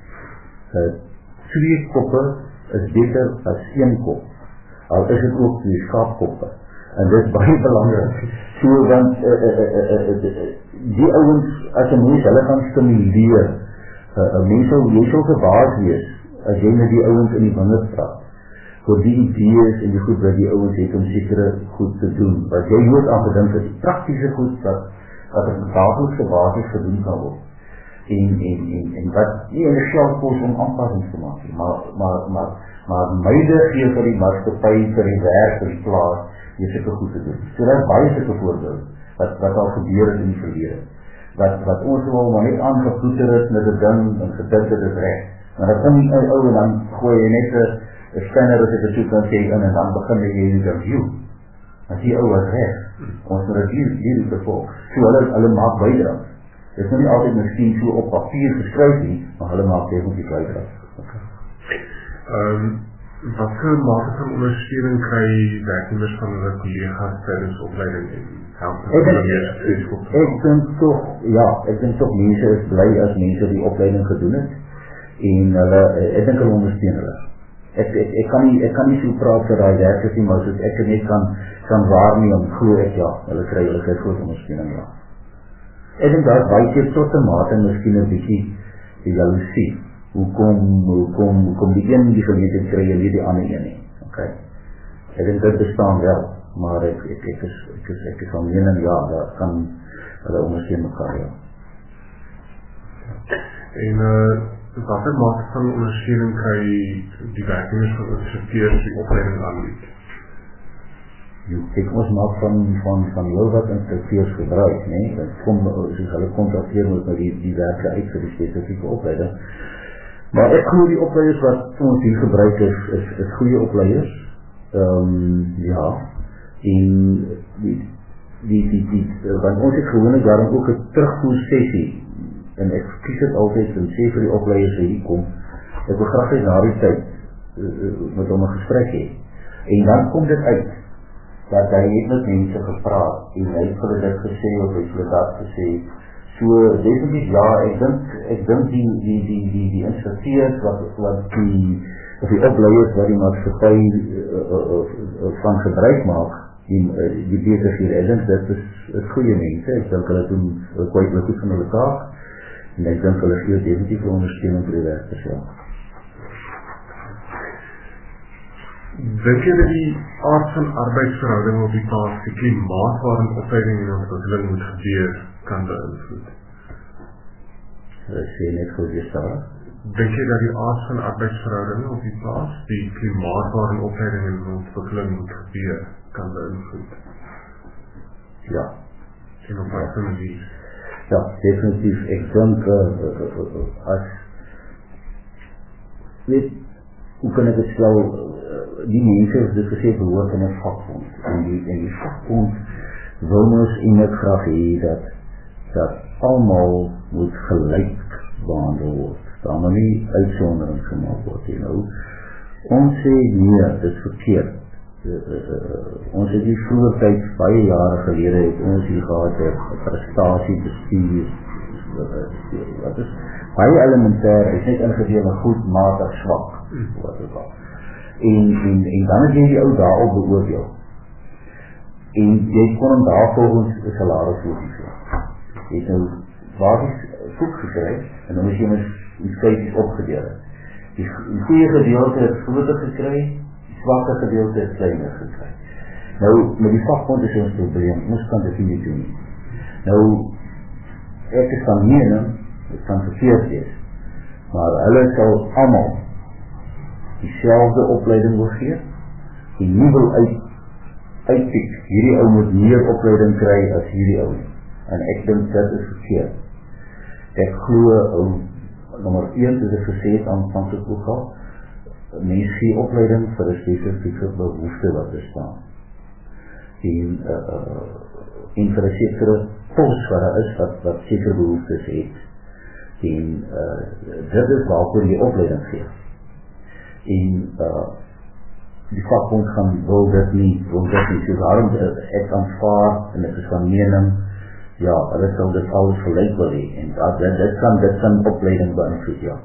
uh, twee koppe is beter as een kop. Al is het ook die skaapkoppe. En dit is baie belangrik. So, want uh, uh, uh, uh, uh, die ouens, as een mens hulle gaan stimuleer, uh, uh, mens sal, jy sal verbaas wees, as jy met die ouens in die wingerd praat, voor die idees en die goed wat die ouens het om sekere goed te doen, wat jy nooit aan gedink het, die praktische goed wat, wat op die dagelikse basis gedoen kan word. En, en, en, en wat nie in die geld kost om aanpassings te maak, maar, maar, maar, maar meide gee vir die maatskappy, vir die werk, vir die plaas, jy sikke goed te doen. So daar is baie sikke voorbeeld, wat, wat al gebeur het in die verlede. Wat, wat ons wel maar net aangeploeter is met die ding, en gedink het is recht. Maar dan kom jy ou en dan gooi jy net een scanner as ek het soek kan sê in, en dan begin jy die review. En die ou was recht. Ons moet het hier, hier is gevolg. So hulle, hulle maak bijdrage. Dit is nou nie altyd miskien so op papier geskryf nie, maar hulle maak definitief bijdrage. Okay. Um, wat vir mate van ondersteuning kry werknemers van hulle collega's tydens opleiding en help hulle meer suksesvol? Ek dink toch, ja, ek dink toch mense is bly as mense die opleiding gedoen het, en hulle, ek dink hulle ondersteun hulle. Ek, ek, ek, kan nie, ek kan nie so praat vir die werkers nie, maar soos ek het net kan, kan waarneem, glo ek ja, hulle kry hulle kry groot ondersteuning, ja. Ek dink daar is baie keer tot 'n mate miskien 'n bietjie die jaloesie. Hoekom, hoekom, hoekom die een die geleentheid kry en nie die ander een nie. Okay. Ek dink dit bestaan wel, maar ek, ek, ek is, ek is, ek is van mening, ja, daar kan hulle ondersteun mekaar, ja. En, uh, wat er mate van ondersteuning kry die werknemers van instrukteurs die opleiding aanbied? Kijk, ons maak van, van, van heel wat instrukteurs gebruik, nee? Dat kom, soos hulle contacteer moet met die, die werke uit vir die specifieke opleiding. Maar ek glo die opleiders wat ons hier gebruik is, is, is goeie opleiders. Um, ja, en die, die, die, die, want ons het gewoonlik daarom ook 'n terugvoer sessie, en ek kies het altyd en sê vir die opleiders wat hier kom, ek wil graag eens na die tyd uh, met hom 'n gesprek hê. En dan kom dit uit, dat hy het met mense gepraat, en hy het vir dit gesê, of hy het vir dat gesê. So, definitief ja, ek dink, ek dink die, die, die, die, die instrukteurs, wat, wat die, of die opleiders, wat die maatskappy uh, uh, uh, van gebruik maak, die, uh, die bezig hier, ek dink, dit is, is goeie mense, ek dink hulle doen kwijt met goed van hulle taak, En ek dink hulle gee definitief ondersteuning vir die werkers, ja. Dink jy dat die aard van arbeidsverhouding op die plaas die klimaat waarin opleiding en ontwikkeling moet gebeur, kan beïnvloed? Ek sê net goed weer staan. Dink jy dat die aard van arbeidsverhouding op die plaas die klimaat waarin opleiding en ontwikkeling moet gebeur, kan beïnvloed? Ja. En op wat van die? Ja, definitief. Ek dink uh, uh, uh, as weet, hoe kan ek het stel, uh, die mense is dit gesê behoort in een vakbond. En die, en die vakbond wil ons en ek graag hee dat, dat allemaal moet gelijk behandel word. Daar moet nie uitsondering gemaakt word. You know. Ons sê nee, dit is verkeerd. Uh, uh, uh, ons het die vroeger tyd, baie jare gelede het ons hier gehad het, prestatie, bestuur, wat is baie elementair, is net ingedeel in goed, matig, swak, wat is dat. En, en, en dan het jy die ou daarop beoordeel. En jy kon hem daar volgens een salaris voorgeveel. Jy het nou basis goed gekry, en dan is jy met die skyties opgedeel. Die, die goeie gedeelte het groter gekry, swakke gedeelte het kleiner gekry. Nou, met die vakbond is ons probleem, ons kan dit nie doen. Nou, ek is van mening, het kan verkeerd wees, maar hulle sal allemaal diezelfde opleiding wil gee, en nie wil uit, uitpiek, hierdie ou moet meer opleiding kry as hierdie ou, en ek dink dit is verkeerd. Ek glo, ou, nummer een, soos ek gesê het, aanvanklik ook al, mens gee opleiding vir 'n spesifieke behoefte wat bestaan. En, uh, uh, en vir 'n sekere pos wat daar is, wat, wat sekere behoeftes het. En uh, dit is waarvoor jy opleiding gee. En uh, die vakbond gaan wil dit nie, wil dit nie. So daarom uh, ek aanvaar, en ek is van mening, ja, hulle sal dit alles gelijk wil hee. En dat, dit, dit, kan, dit kan opleiding beïnvloed, ja.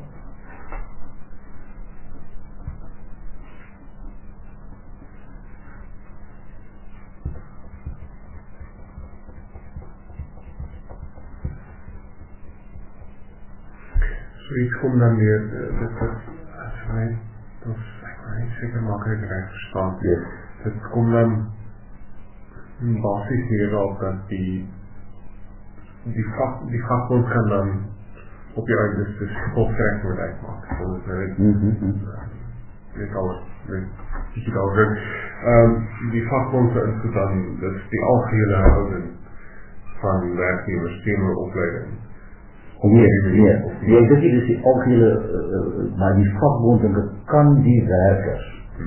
So iets kom dan weer, dit is, as my, dat is, ek wil nie seker maak ek recht verstaan, yes. Dit kom dan basis hierop dat die die, vak, die vakbond kan dan op die einde dus voltrek moet uitmaak. So dit nou net, Mm-hmm. net al, net, bietjie al druk. Um, die vakbond is dan, dit is die algehele houding van werknemers teenoor opleiding. Nee, nee, nee, ek dink dit is die algehele, uh, maar die vakbond en dit kan die werkers,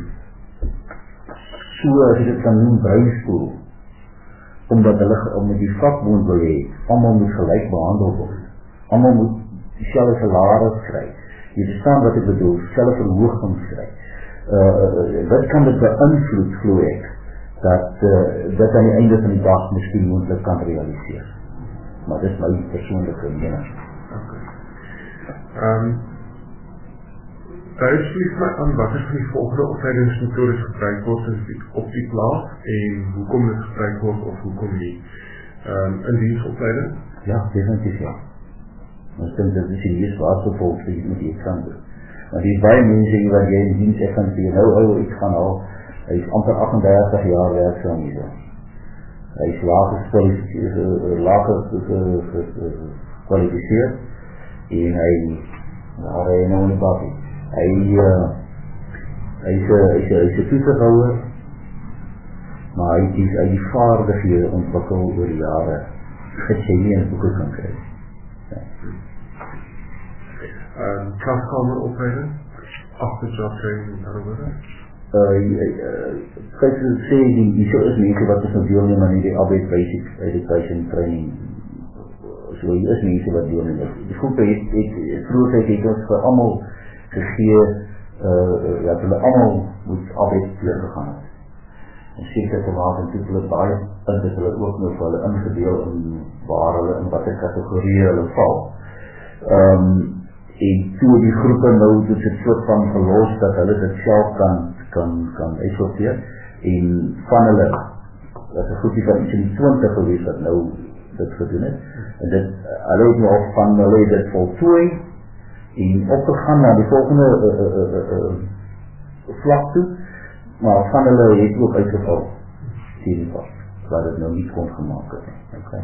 so as jy dit kan noem, bruinspoel, omdat hulle, omdat die vakbond wil hee, allemaal moet gelijk behandel word, allemaal moet die selfe salaris kry, jy verstaan wat ek bedoel, selfe verhooging kry, uh, wat kan dit beïnvloed, glo ek, dat uh, dit aan die einde van die dag miskien moontlik kan realiseer. Maar dit is my persoonlijke mening. Okay. Um, Thuis vlieg my aan wat is van die volgende opleidingsmethodes gebruik word op die plaas en hoekom dit gebruik word of hoekom nie um, in diensopleiding? Ja, definitief ja. Ons dink dit is die meest waardevolste wat jy moet iets kan doen. Want die baie mense wat jy in dienst ek kan sê, nou ou, ek gaan al, hy is amper agt-en-dertig jaar werksaam hier. Hy is lager gekwalificeerd en hy, daar hy nou nie papie. Hy, uh, hy is een toezighouder, maar hy is uit die vaardighede ontwikkel oor die jare, dat jy nie in boeken kan kry. Ja. Um, klaskameropleiding, after-job training en daarover? Uh, uh, kijk, sê, die, die so is mense wat is nou deelneem aan die Arbeid Basic Education Training. So, hier is mense wat deelneem. Die groepe het, het, het vroeger het ons vir allemaal gegee, uh, dat hulle allemaal moet Arbeid deurgegaan het. En seker te maak, en toe hulle baie punt het hulle ook nog vir hulle ingedeel in waar hulle, in wat die kategorie hulle val. Um, en toe die groepe nou, dit het soort van gelos, dat hulle dit self kan kan, kan uitsorteer, en van hulle, dat is een groepie van iets in die twintig gewees, dat nou dit gedoen het. En dit, hulle het nou van hulle het dit voltooi en opgegaan na die volgende uh, uh, uh, uh, vlak toe, maar van hulle het ook uitgeval hierdie pas, waar dit nou nie kon gemaak het. Okay.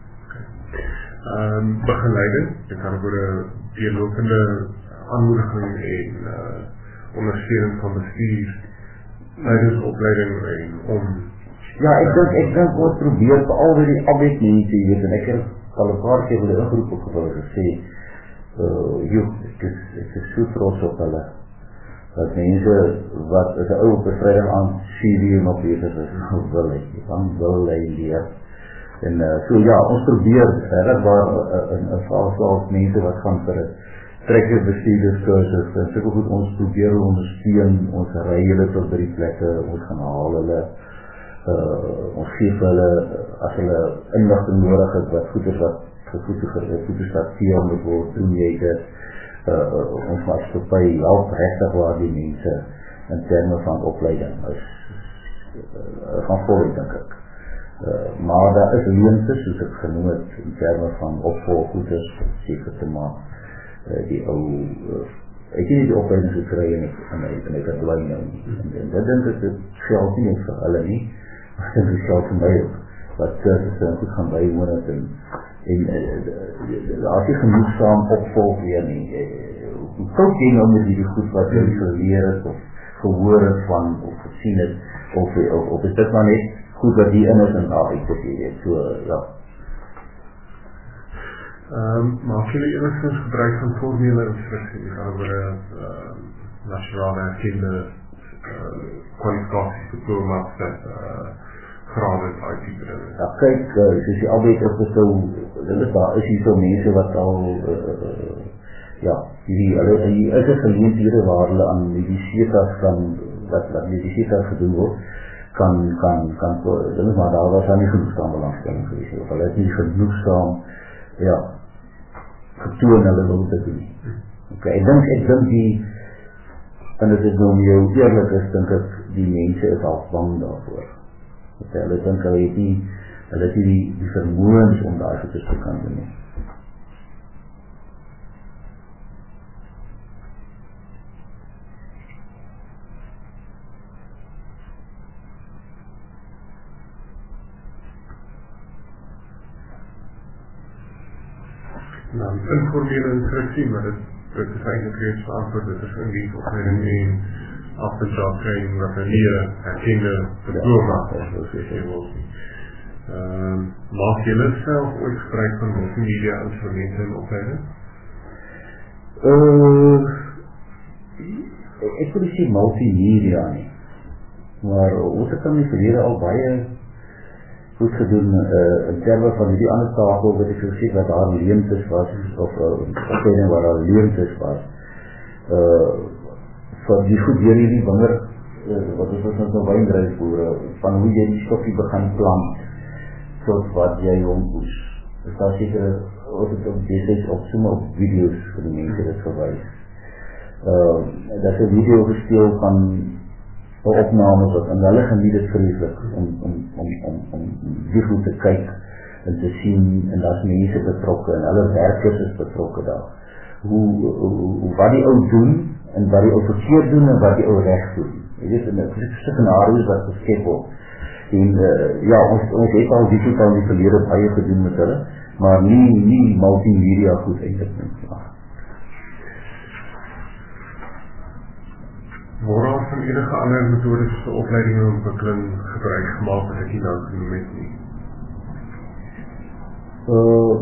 Um, begeleiding, dit gaan oor 'n deurlopende aanmoediging en uh, ondersteuning van bestuur tydens opleiding en om ja, ek dink ek dink ons probeer vir al die abet mense, jy weet, en ek het al 'n paar keer hulle ingeroep op gewou gesê, uh, joh, ek is, ek is so trots op hulle, dat mense wat as 'n ou op 'n Vrydag aan Sirië nog bezig is, wil hy, van wil hy leer. En uh, so ja, ons probeer verder waar in 'n vaal mense wat gaan vir 'n trekkerbestuurderskursus, en so goed ons probeer ondersteun, ons ry hulle tot by die plekke, ons gaan haal hulle, uh, ons geef hulle, as hulle inligting nodig het, wat goeders wat gefotografereer moet word, doen jy dit, uh, ons maatskappy help regtig waar die mense in terme van opleiding is, uh, van vooruit dink ek. Uh, maar daar is leemtes, soos ek genoem het, in terme van opvolgoeders, seker te maak, uh, die ou, uh, ek het die opleiding gekry en ek, en ek, en ek het blij nou nie. En, en dit dink ek, dit geld nie vir hulle nie, maar dit is geld vir my ook, wat kursusse en goed gaan bijwoon het, en, en uh, as jy genoegsaam opvolg weer nie, uh, hoe koud jy nou met die goed wat jy geleer het, of gehoor het van, of gesien het, of, of, of is dit maar net, goed wat die in is en daar uit wat jy weet, so ja. Um, maak julle enigszins gebruik van formele instructie, die gaan oor een uh, nationale erkende uh, kwalifikaties, diploma's, uh, graden, I T bedinge. Ja, kyk, uh, soos die arbeid is dus so, daar is hier so mense wat al, uh, uh, ja, hierdie, hulle, hier is een geleenthede waar hulle aan die setas kan, wat, wat die setas gedoen word, kan, kan, kan, kan maar daar was daar nie genoegsaam belangstelling geweest, of hulle het nie genoegsaam, ja, getoon hulle wil dit doen. Ok, ek dink, ek dink die, en dit is nou om jou eerlik is, dink ek, die mense is al bang daarvoor. Ok, hulle dink, hulle het nie, hulle het nie die, die vermoëns om daar goeders te kan doen. Nou, informele instructie, maar dit, dit is eigenlijk reeds verantwoord, dit is in die opleiding en afterjob training, wat er nie herkende diploma is. Maak julle self ooit gebruik van multimedia instrumenten in opleiding? Uh, ek wil sê multimedia nie, maar ons het in die verlede al baie goed gedoen uh, in terme van die ander tafel wat ek gesê wat daar leemtes was of uh, opleiding waar daar leemtes was uh, van die goed hier die winger uh, wat is ons nou wyndryfboere van hoe jy die stokkie begin plant tot wat jy hom oes. Dus daar seker ons het op destyds op somme op video's vir die mense dit gewys. Uh, dat is 'n video gesteel van opnames wat, en hulle geniet het vreeslik om, om, om, om, om die goed te kyk en te sien, en daar is mense betrokke, en hulle werkers is betrokke daar. Hoe, hoe, wat die ou doen, en wat die ou verkeerd doen, en wat die ou recht doen. Jy weet, en dit is scenario's wat geskep word. En uh, ja, ons, ons het al die goed al die verlede baie gedoen met hulle, maar nie, nie multimedia goed eindelijk nie. Ja. Waarom van enige ander methodes vir opleiding en ontwikkeling gebruik gemaak wat ek nie nou genoem het nie? Uh,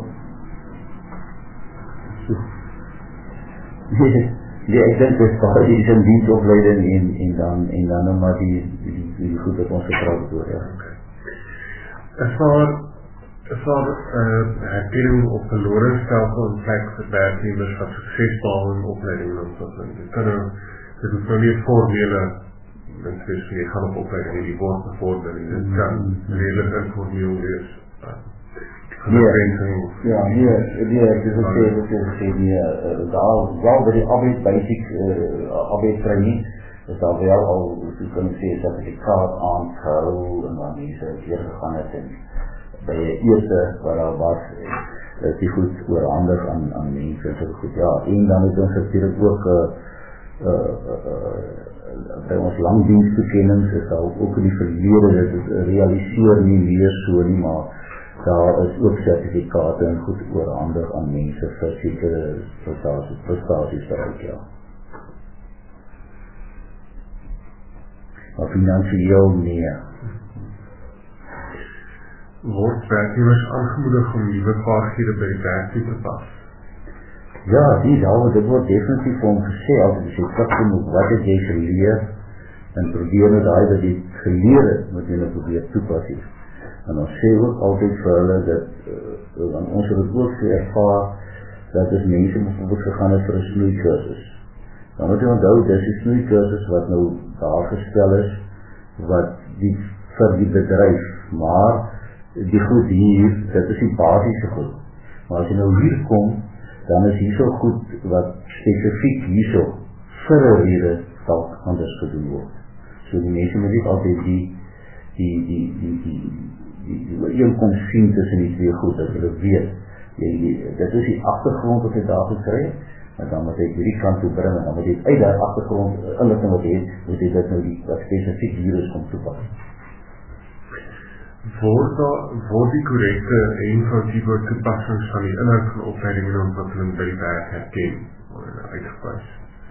nee, nee, ek dink dit daar is een dienstopleiding en, en dan en dan nog maar die, die, die goed wat ons gepraat het oor, ja. Okay. Is daar, is daar uh, herkenning op verlore stelsel in plek vir werknemers wat sukses behaal in opleiding en ontwikkeling? Dit kan nou Dit is nou nie formele, mense is jy gaan op opleiding en die word bevordering, dit kan redelijk informeel wees. Nee, ja, nee, nee, ek is ook sê, wat jy gesê, die, daar, wel by die arbeid basic, arbeid training, is daar wel al, wat jy kan sê, certificaat aangehou, en waar mense weer gegaan het, en by 'n ete waar daar was, is die goed oorhandig aan, aan mense en so goed, ja, en dan het ons natuurlijk ook uh, uh, uh, by ons langdienstbekennings is daar ook in die verlede, dit is realiseer nie meer so nie, maar daar is ook sertifikate en goed oorhandig aan mense vir sekere prestaties, prestaties daar ook, ja. Maar finansieel nee. Word werknemers aangemoedig om nuwe vaardighede by die werk toe te pas? Ja, die daar, dit word definitief vir hom gesê, as jy sê, terugkom op wat het jy geleer, en probeer met hy wat jy geleer het, moet jy nou probeer toepas hier. En ons sê ook altyd vir hulle, dat, uh, want ons het het ook so ervaar, dat as mense bijvoorbeeld gegaan het vir een snoeikursus. Dan moet jy onthou, dit is die snoeikursus wat nou daar gestel is, wat die, vir die bedryf, maar die goed hier, dit is die basiese goed. Maar as jy nou hier kom, dan is hier so goed wat spesifiek hier so vir een rede sal anders gedoen word. So die mense moet niet altyd die die die die die die die ooreenkoms sien tussen die twee goed, dat hulle weet. Jy, jy, dit is die agtergrond wat jy daar gekry het, en dan moet jy hierdie kant toe bring, en dan moet jy uit die agtergrond inligting wat jy het, moet jy dit nou die spesifiek hier is kom toepas. Word, word die correcte en foutieve toepassings van die inhoud van opleiding en ontwikkeling by die werk herken, word uitgewys?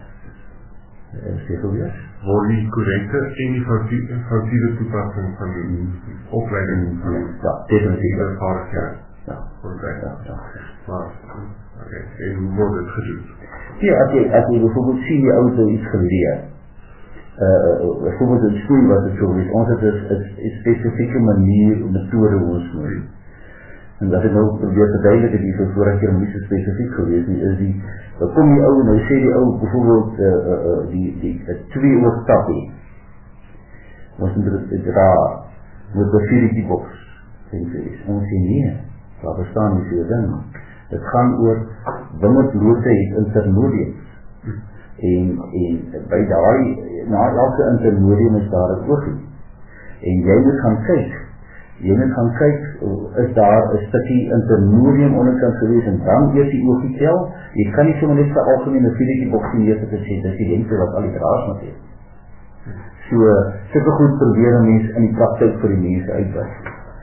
Word die correcte en die foutieve, foutieve toepassing van die opleiding van ja, definitief vaardighede ja, word uitgewys? ja, ja. Maar, okay, en hoe word dit gedoen? Ja, as jy, as jy bijvoorbeeld sien die auto iets geleer, Uh, bijvoorbeeld in school was het zo geweest, ons het is een specifieke manier, methode hoe ons moet. En dat ik nou probeer te duidelijken, die zo vorige keer niet zo specifiek geweest nie, is die, dan kom die oude, nou sê die oude bijvoorbeeld uh, uh, uh, die, die uh, twee oor stap heen. Ons moet dra, moet bevier die box, ons sê nee, daar bestaan nie so ding. Het gaan oor, wingerdloosheid internodiums. En, en by daai, na elke internodium is daar een oogie. En jy moet gaan kyk, jy moet gaan kyk, is daar een stukkie internodium onderkant gewees, en dan eers die oogie tel, jy kan nie sommer net vir algemene filiekie boksie neer te sê, dis die lengte wat al die draas moet hê. So, sikke goed probeer een mens in die praktyk vir die mense uitwys.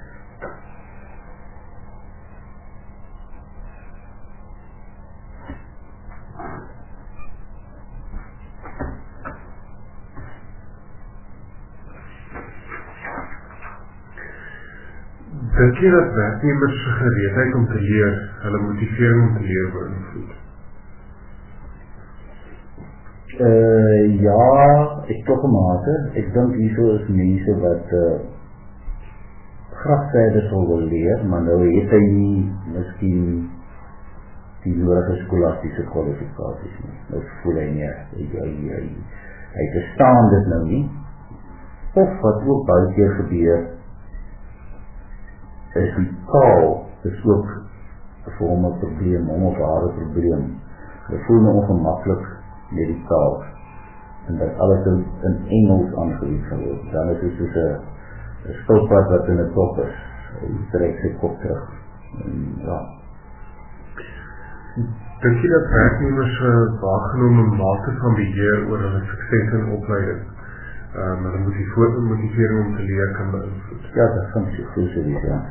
Dink jy dat werknemers se gereedheid om te leer, hulle motivering om te leer beïnvloed? Uh, ja, ek tot 'n mate. Ek dink hierso is mense wat uh, graag verder sal wil leer, maar nou het hy nie miskien die nodige skolastiese kwalifikasies nie. Nou voel hy nie, hy, hy, hy, hy verstaan dit nou nie. Of wat ook baie keer gebeur, is die taal is ook vir hom 'n probleem, hom of haar 'n probleem. Hy voel nou ongemaklik met die taal, en dat alles in, in Engels aangebied gaan word. Dan is het soos 'n stokpad wat in 'n top is. Hy trek sy kop terug. En, ja. Dink jy dat werknemers uh, waargenome mate van beheer oor hulle sukses in opleiding, um, hulle motivering om te leer kan beïnvloed? Ja, dat kan so goed so wees, ja.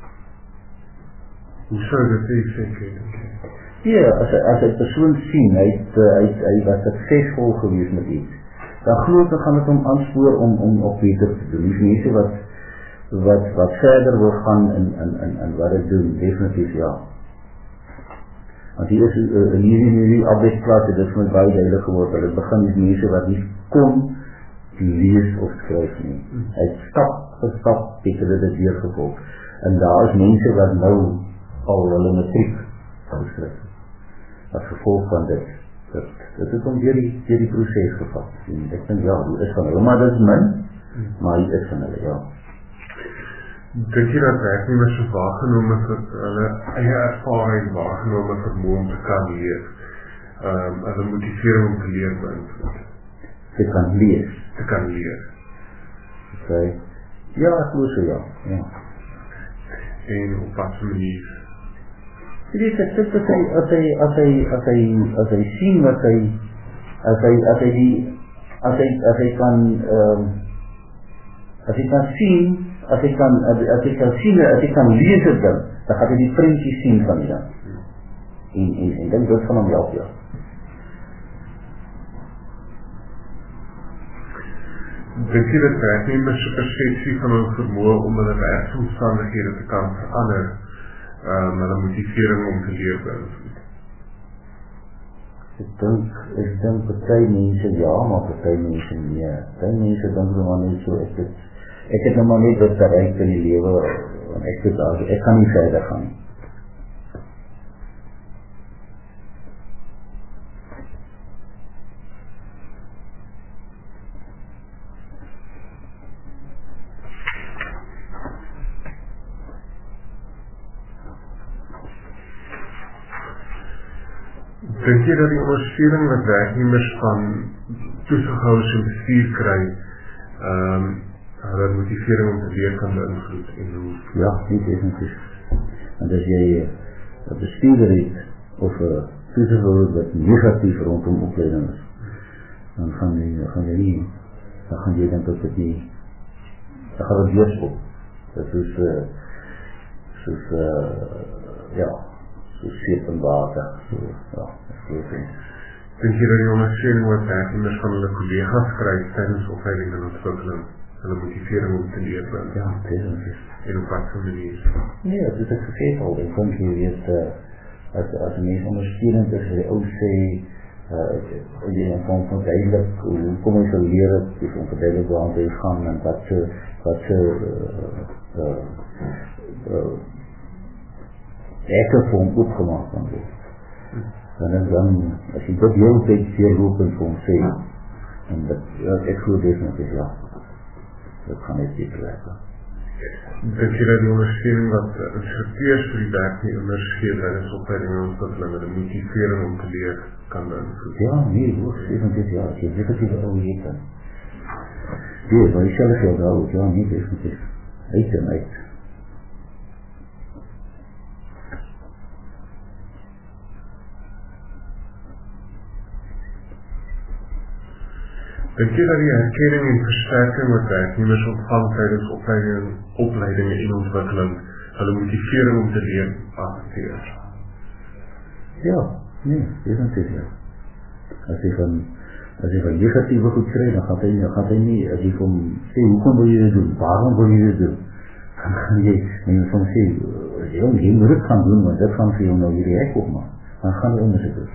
Hoe sou dit wees, denk jy? Ja, as, as een persoon sien, hy, hy, hy was suksesvol geweest met iets, dan geloof ek gaan het om aanspoor om, om op beter te doen. Die mense wat, wat, wat verder wil gaan en, en, en, en wat het doen, definitief ja. Want hier is in hierdie, hierdie arbeidsplaas, dit is met baie duidelik geword, dat het begin met mense wat nie kon lees of skryf nie. Hy het stap vir stap het hulle dit weergevolg. En daar is mense wat nou al hulle matriek gaan skryf. As gevolg van dit. Dit, dit is om deur die, deur die proces gevat. En ek denk, ja, die is van hulle, maar dit is min, maar die is van hulle, ja. Dink jy dat werknemers so waargenome vir hulle eie ervaring waargenome vermoë om te kan leer, um, hulle motivering om te leer beïnvloed? Te kan lees. Te kan leer. Okay. Ja, ek moes so, ja. ja. en op wat vir manier? Jy weet, dit is as hy, as hy, as hy, as hy, as hy sien wat hy, as hy, as hy die, as hy, as hy kan, um, as hy kan sien, as hy kan, as hy kan sien, as hy kan lees het dan, dan gaat hy die prentjies sien van die dan. En, en, en dan dit van hom help, ja. Dink jy dat werknemers se persepsie van hul vermoë om hulle werksomstandighede te kan verander, um, hulle motivering om te leer beïnvloed? Ek dink, ek dink party mense ja, maar party mense nee. Party mense dink nou maar net so, ek het, ek het nou maar net wat bereik in die lewe, en ek het daar, ek kan nie verder gaan. Dink jy dat die ondersteuning wat werknemers van toesighouers en bestuur kry, um, hulle motivering om te leer kan beïnvloed en hoe? Ja, nie definitief. Want as jy een bestuurder het, of een toesighouer wat negatief rondom opleiding is, dan gaan jy, gaan jy nie, dan gaan jy denk dat dit nie, dan gaan het weerspop. Dat is, uh, soos, uh, ja, so seep en water, so, ja, dat is Dink jy dat die ondersteuning wat werknemers van hulle collega's kry tydens opleiding en ontwikkeling, hulle motivering om te leer ben? Ja, definitief. En op wat voor manier? Nee, dat is ek vergeet al, ek dink jy weet, uh, as, as een mens ondersteunend is, die ou sê, uh, jy kan verduidelik, hoe kom jy sal leer het, jy kan verduidelik waar jy gaan, en wat se, wat se, uh, uh, uh, ekke vir hom opgemaakt kan word. En dan, as jy dit heel tyd zeer lopend vir hom sê, en dat, ek voel definitief, ja, dat gaan net beter werken. Dink jy dat die ondersteuning wat instrukteurs vir die werknemers gee tydens opleiding en ontwikkeling, hulle motivering om te leer kan beïnvloed? Ja, nee, hoog, definitief, ja, as jy definitief al hier kan. Nee, maar jy self jou daar ook, ja, nee, definitief, uit en uit. Dink jy dat die herkenning en versterking wat werknemers ontvang tydens opleiding, opleiding en ontwikkeling hulle motivering om te leer affekteer? Ja, nee, definitief ja. As jy van, as jy van negatieve goed kry, dan gaat hy, dan gaat hy nie, as jy van sê, hoekom wil jy dit doen, waarom wil jy dit doen, dan gaan jy, en jy van sê, jy, jy moet dit gaan doen, want dit gaan vir jou nou hierdie hek opmaak, dan gaan jy onderzoek doen.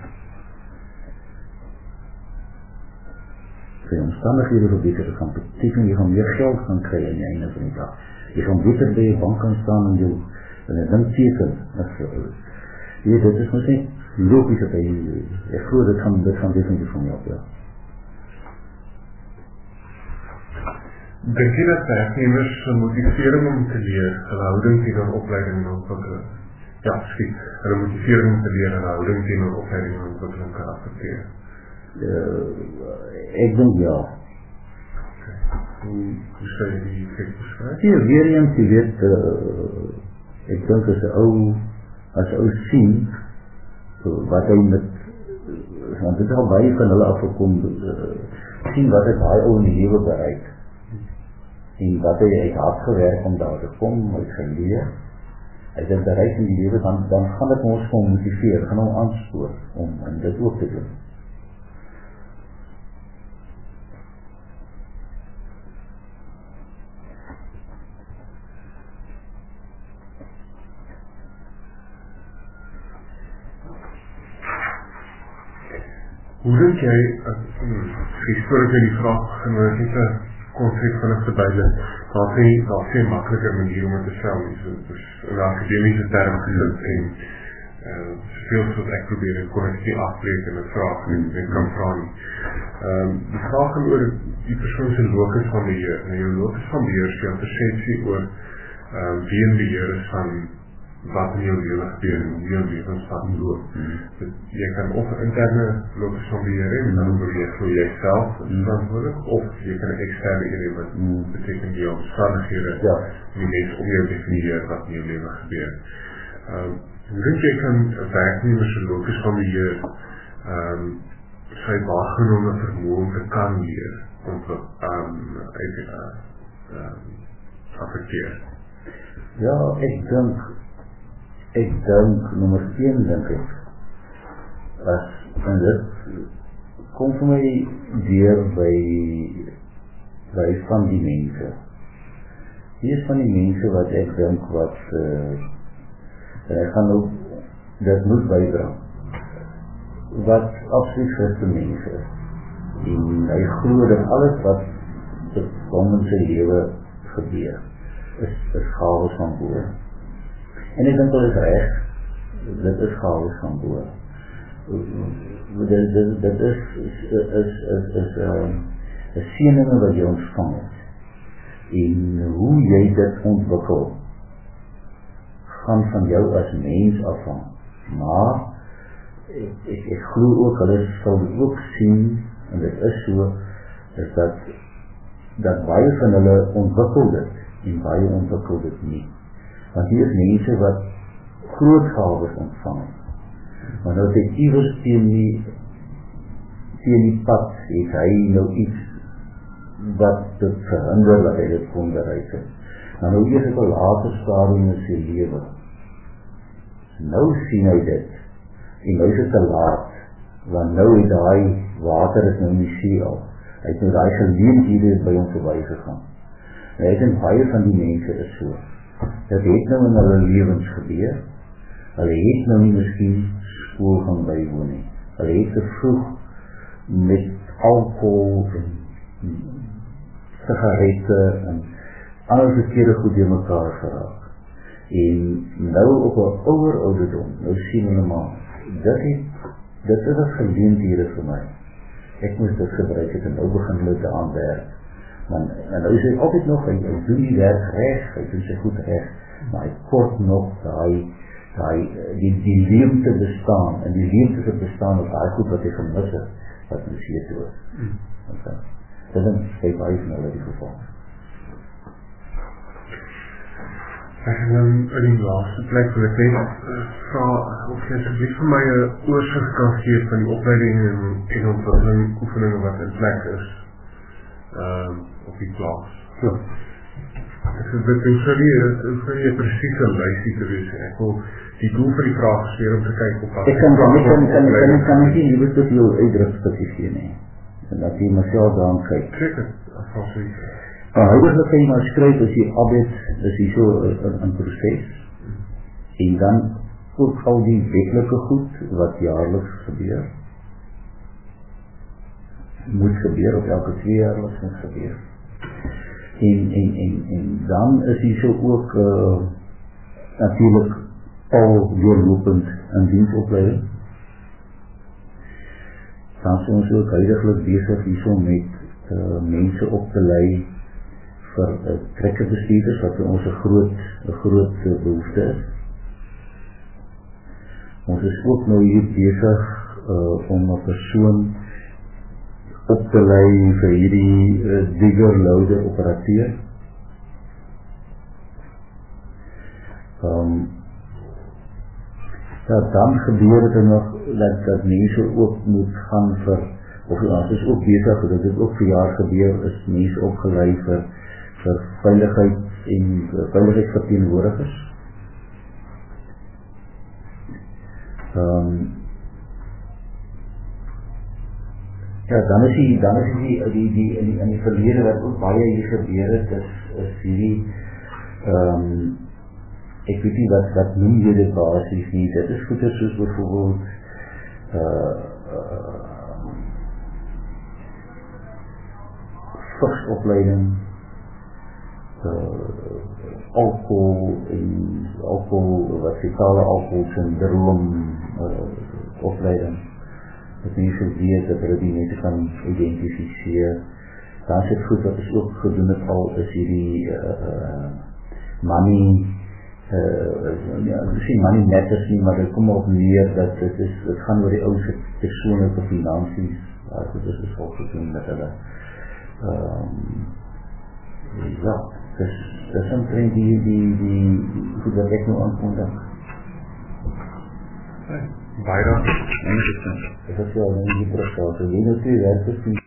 Sy omstandighede verbeter, dit gaan beteken, jy gaan meer geld gaan kry aan die einde van die dag. Jy gaan beter by jy bank kan staan en jy in een ding teken. Jy weet, dit is ons net logisch dat hy, ek geloof, dit gaan, dit gaan definitief van jou op, ja. Dink jy dat werknemers motivering om te leer, hulle houding teenoor opleiding en ontwikkeling, ja, skiet, hulle motivering om te leer, hulle houding teenoor opleiding en ontwikkeling kan affekteer? Uh, ek dink ja. Okay. Hoe, hoe sê jy die effect beskryf? Ja, weer eens, jy weet, uh, ek dink as een ou, as een ou sien, wat hy met, want dit is al baie van hulle afgekom, uh, sien wat het hy ou in die lewe bereik, en wat hy uit hard gewerk om daar te kom, uit geleer, hy dit bereik in die lewe, dan, dan gaan dit ons gewoon motiveer, gaan ons aanspoor, om, om dit ook te doen. Hoe dink jy, ek voordat jy die vraag begin, maar ek het een concept van het verduidelik, daar is nie, daar is nie makkelijker manier om het te stel, dus in de academische term gesit, en uh, veel soos ek probeer, en kon ek nie afbreek in een vraag, en, en kan vraag nie. Um, die vraag gaan oor die persoonse locus van beheer, en jou locus van beheer is jou perceptie oor um, wie in beheer is van wat in jou lewe gebeur en hoe jou lewensstap loop. Mm. Jy kan of 'n interne logies van beheer hê, en dan beweeg vir jouself verantwoordelik, of jy kan 'n eksterne een hê wat mm. beteken jy omstandighede ja. die mense om jou definieer wat in jou lewe gebeur. Um, hoe dink jy kan 'n werknemer se logies van beheer um, sy waargenome vermoë om te kan leer ontwikkel um, uit uh, um, affekteer? Ja, ek dink ek dink nummer een dink ek as en dit kom vir my deur by by van die mense. Hier is van die mense wat ek dink wat uh, ek gaan ook dit moet bydra wat absoluut Christen mense is. En hy glo dat alles wat dit kom in sy lewe gebeur is, is gawes van bo. En ek dink dit is reg, dit is gawes van bo. Dit, dit, dit is is is is is um, 'n seëninge wat jy ontvang het. En hoe jy dit ontwikkel gaan van jou as mens afhang. Maar ek ek, ek glo ook hulle sal ook sien en dit is so is dat dat baie van hulle ontwikkel dit en baie ontwikkel dit nie. Want hier is mense wat groot gawes ontvang het. Maar nou het iewers teen die teen die pad het hy nou iets wat dit verhinder dat hy dit kon bereik het. En nou eers het 'n later stadium in sy lewe. Nou sien hy dit en nou is dit te laat, want nou het daai water is nou in die see al. Hy het nou daai geleenthede by hom verby gegaan. En hy het baie van die mense is so. Dit het nou in hulle lewens gebeur. Hulle het nou nie miskien skool gaan bywoon nie. Hulle het te vroeg met alcohol en sigarette en ander verkeerde goed in mekaar geraak. En nou op 'n ouer ouderdom, nou sien hulle maar, dit het, dit is 'n geleenthede vir my. Ek moes dit gebruik het en nou begin hulle daaraan werk. Want, en nou is hy altyd nog, hy, hy doen die werk reg, hy doen sy goed reg, maar hy kort nog die, die, die, die leemte bestaan, en die leemte te bestaan op die goed wat hy gemis het, wat hy sê toe is. Mm. Okay. Dit is sy baie van hulle die geval. Ek en dan in die laaste plek wil ek net vraag of jy asseblief vir my 'n oorsig kan gee van die opleiding en, en ontwikkeling oefeninge wat in plek is um, op die plaas. Ja. Ek sê dit is vir die vir presies 'n lysie te wees. Ek wil die doel vir die vraag sê om te kyk op wat ek kan kan kan kan kan kan nie liewer tot jou uitdruk spesifiek nie. En dat jy myself daan kyk. Seker, as jy Nou, huidiglik kan jy maar skryf as jy abet, is jy so in proces. En dan ook al die wetlike goed wat jaarliks gebeur. Moet gebeur, of elke twee jaarliks moet gebeur. En, en, en, en dan is jy so ook uh, natuurlijk al doorlopend in dienstopleiding. Dan is ons ook huidiglik bezig hierso met uh, mense op te lei vir uh, trekkerbestuurders wat vir ons 'n groot 'n groot uh, behoefte is. Ons is ook nou hier besig uh, om 'n persoon op te lei vir hierdie uh, digger loader operateur. Um, ja, dan gebeur het nog dat, dat mense ook moet gaan vir, of ons is ook bezig, dat dit ook vir jaar gebeur, is mense opgelei vir vir veiligheid en veiligheidsverteenwoordigers. Um, ja, dan is die, dan is die, die, die, in die, in die verlede wat ook baie hier gebeur het, is, is hierdie, um, ek weet nie wat, wat noem jy dit basis nie, dit is goede soos bijvoorbeeld, uh, uh, vigsopleiding, Uh, alcohol en alcohol, wat fetale alcohol syndroom uh, opleiding. Dat mense weet dat hulle die mense kan identificeer. Dan is het goed wat is ook gedoen het al is hierdie uh, uh, money uh, ja, misschien money matters nie, maar dit kom op neer dat dit is, het gaan oor die oudste persoonlijke finansies, waar dit is dus ook gedoen met hulle. Um, ja, dis, dis omtrent die, die, die, goed wat ek nou aankondig. Baie dankie. Dit is wel een die prestatie. Jy nou twee werkers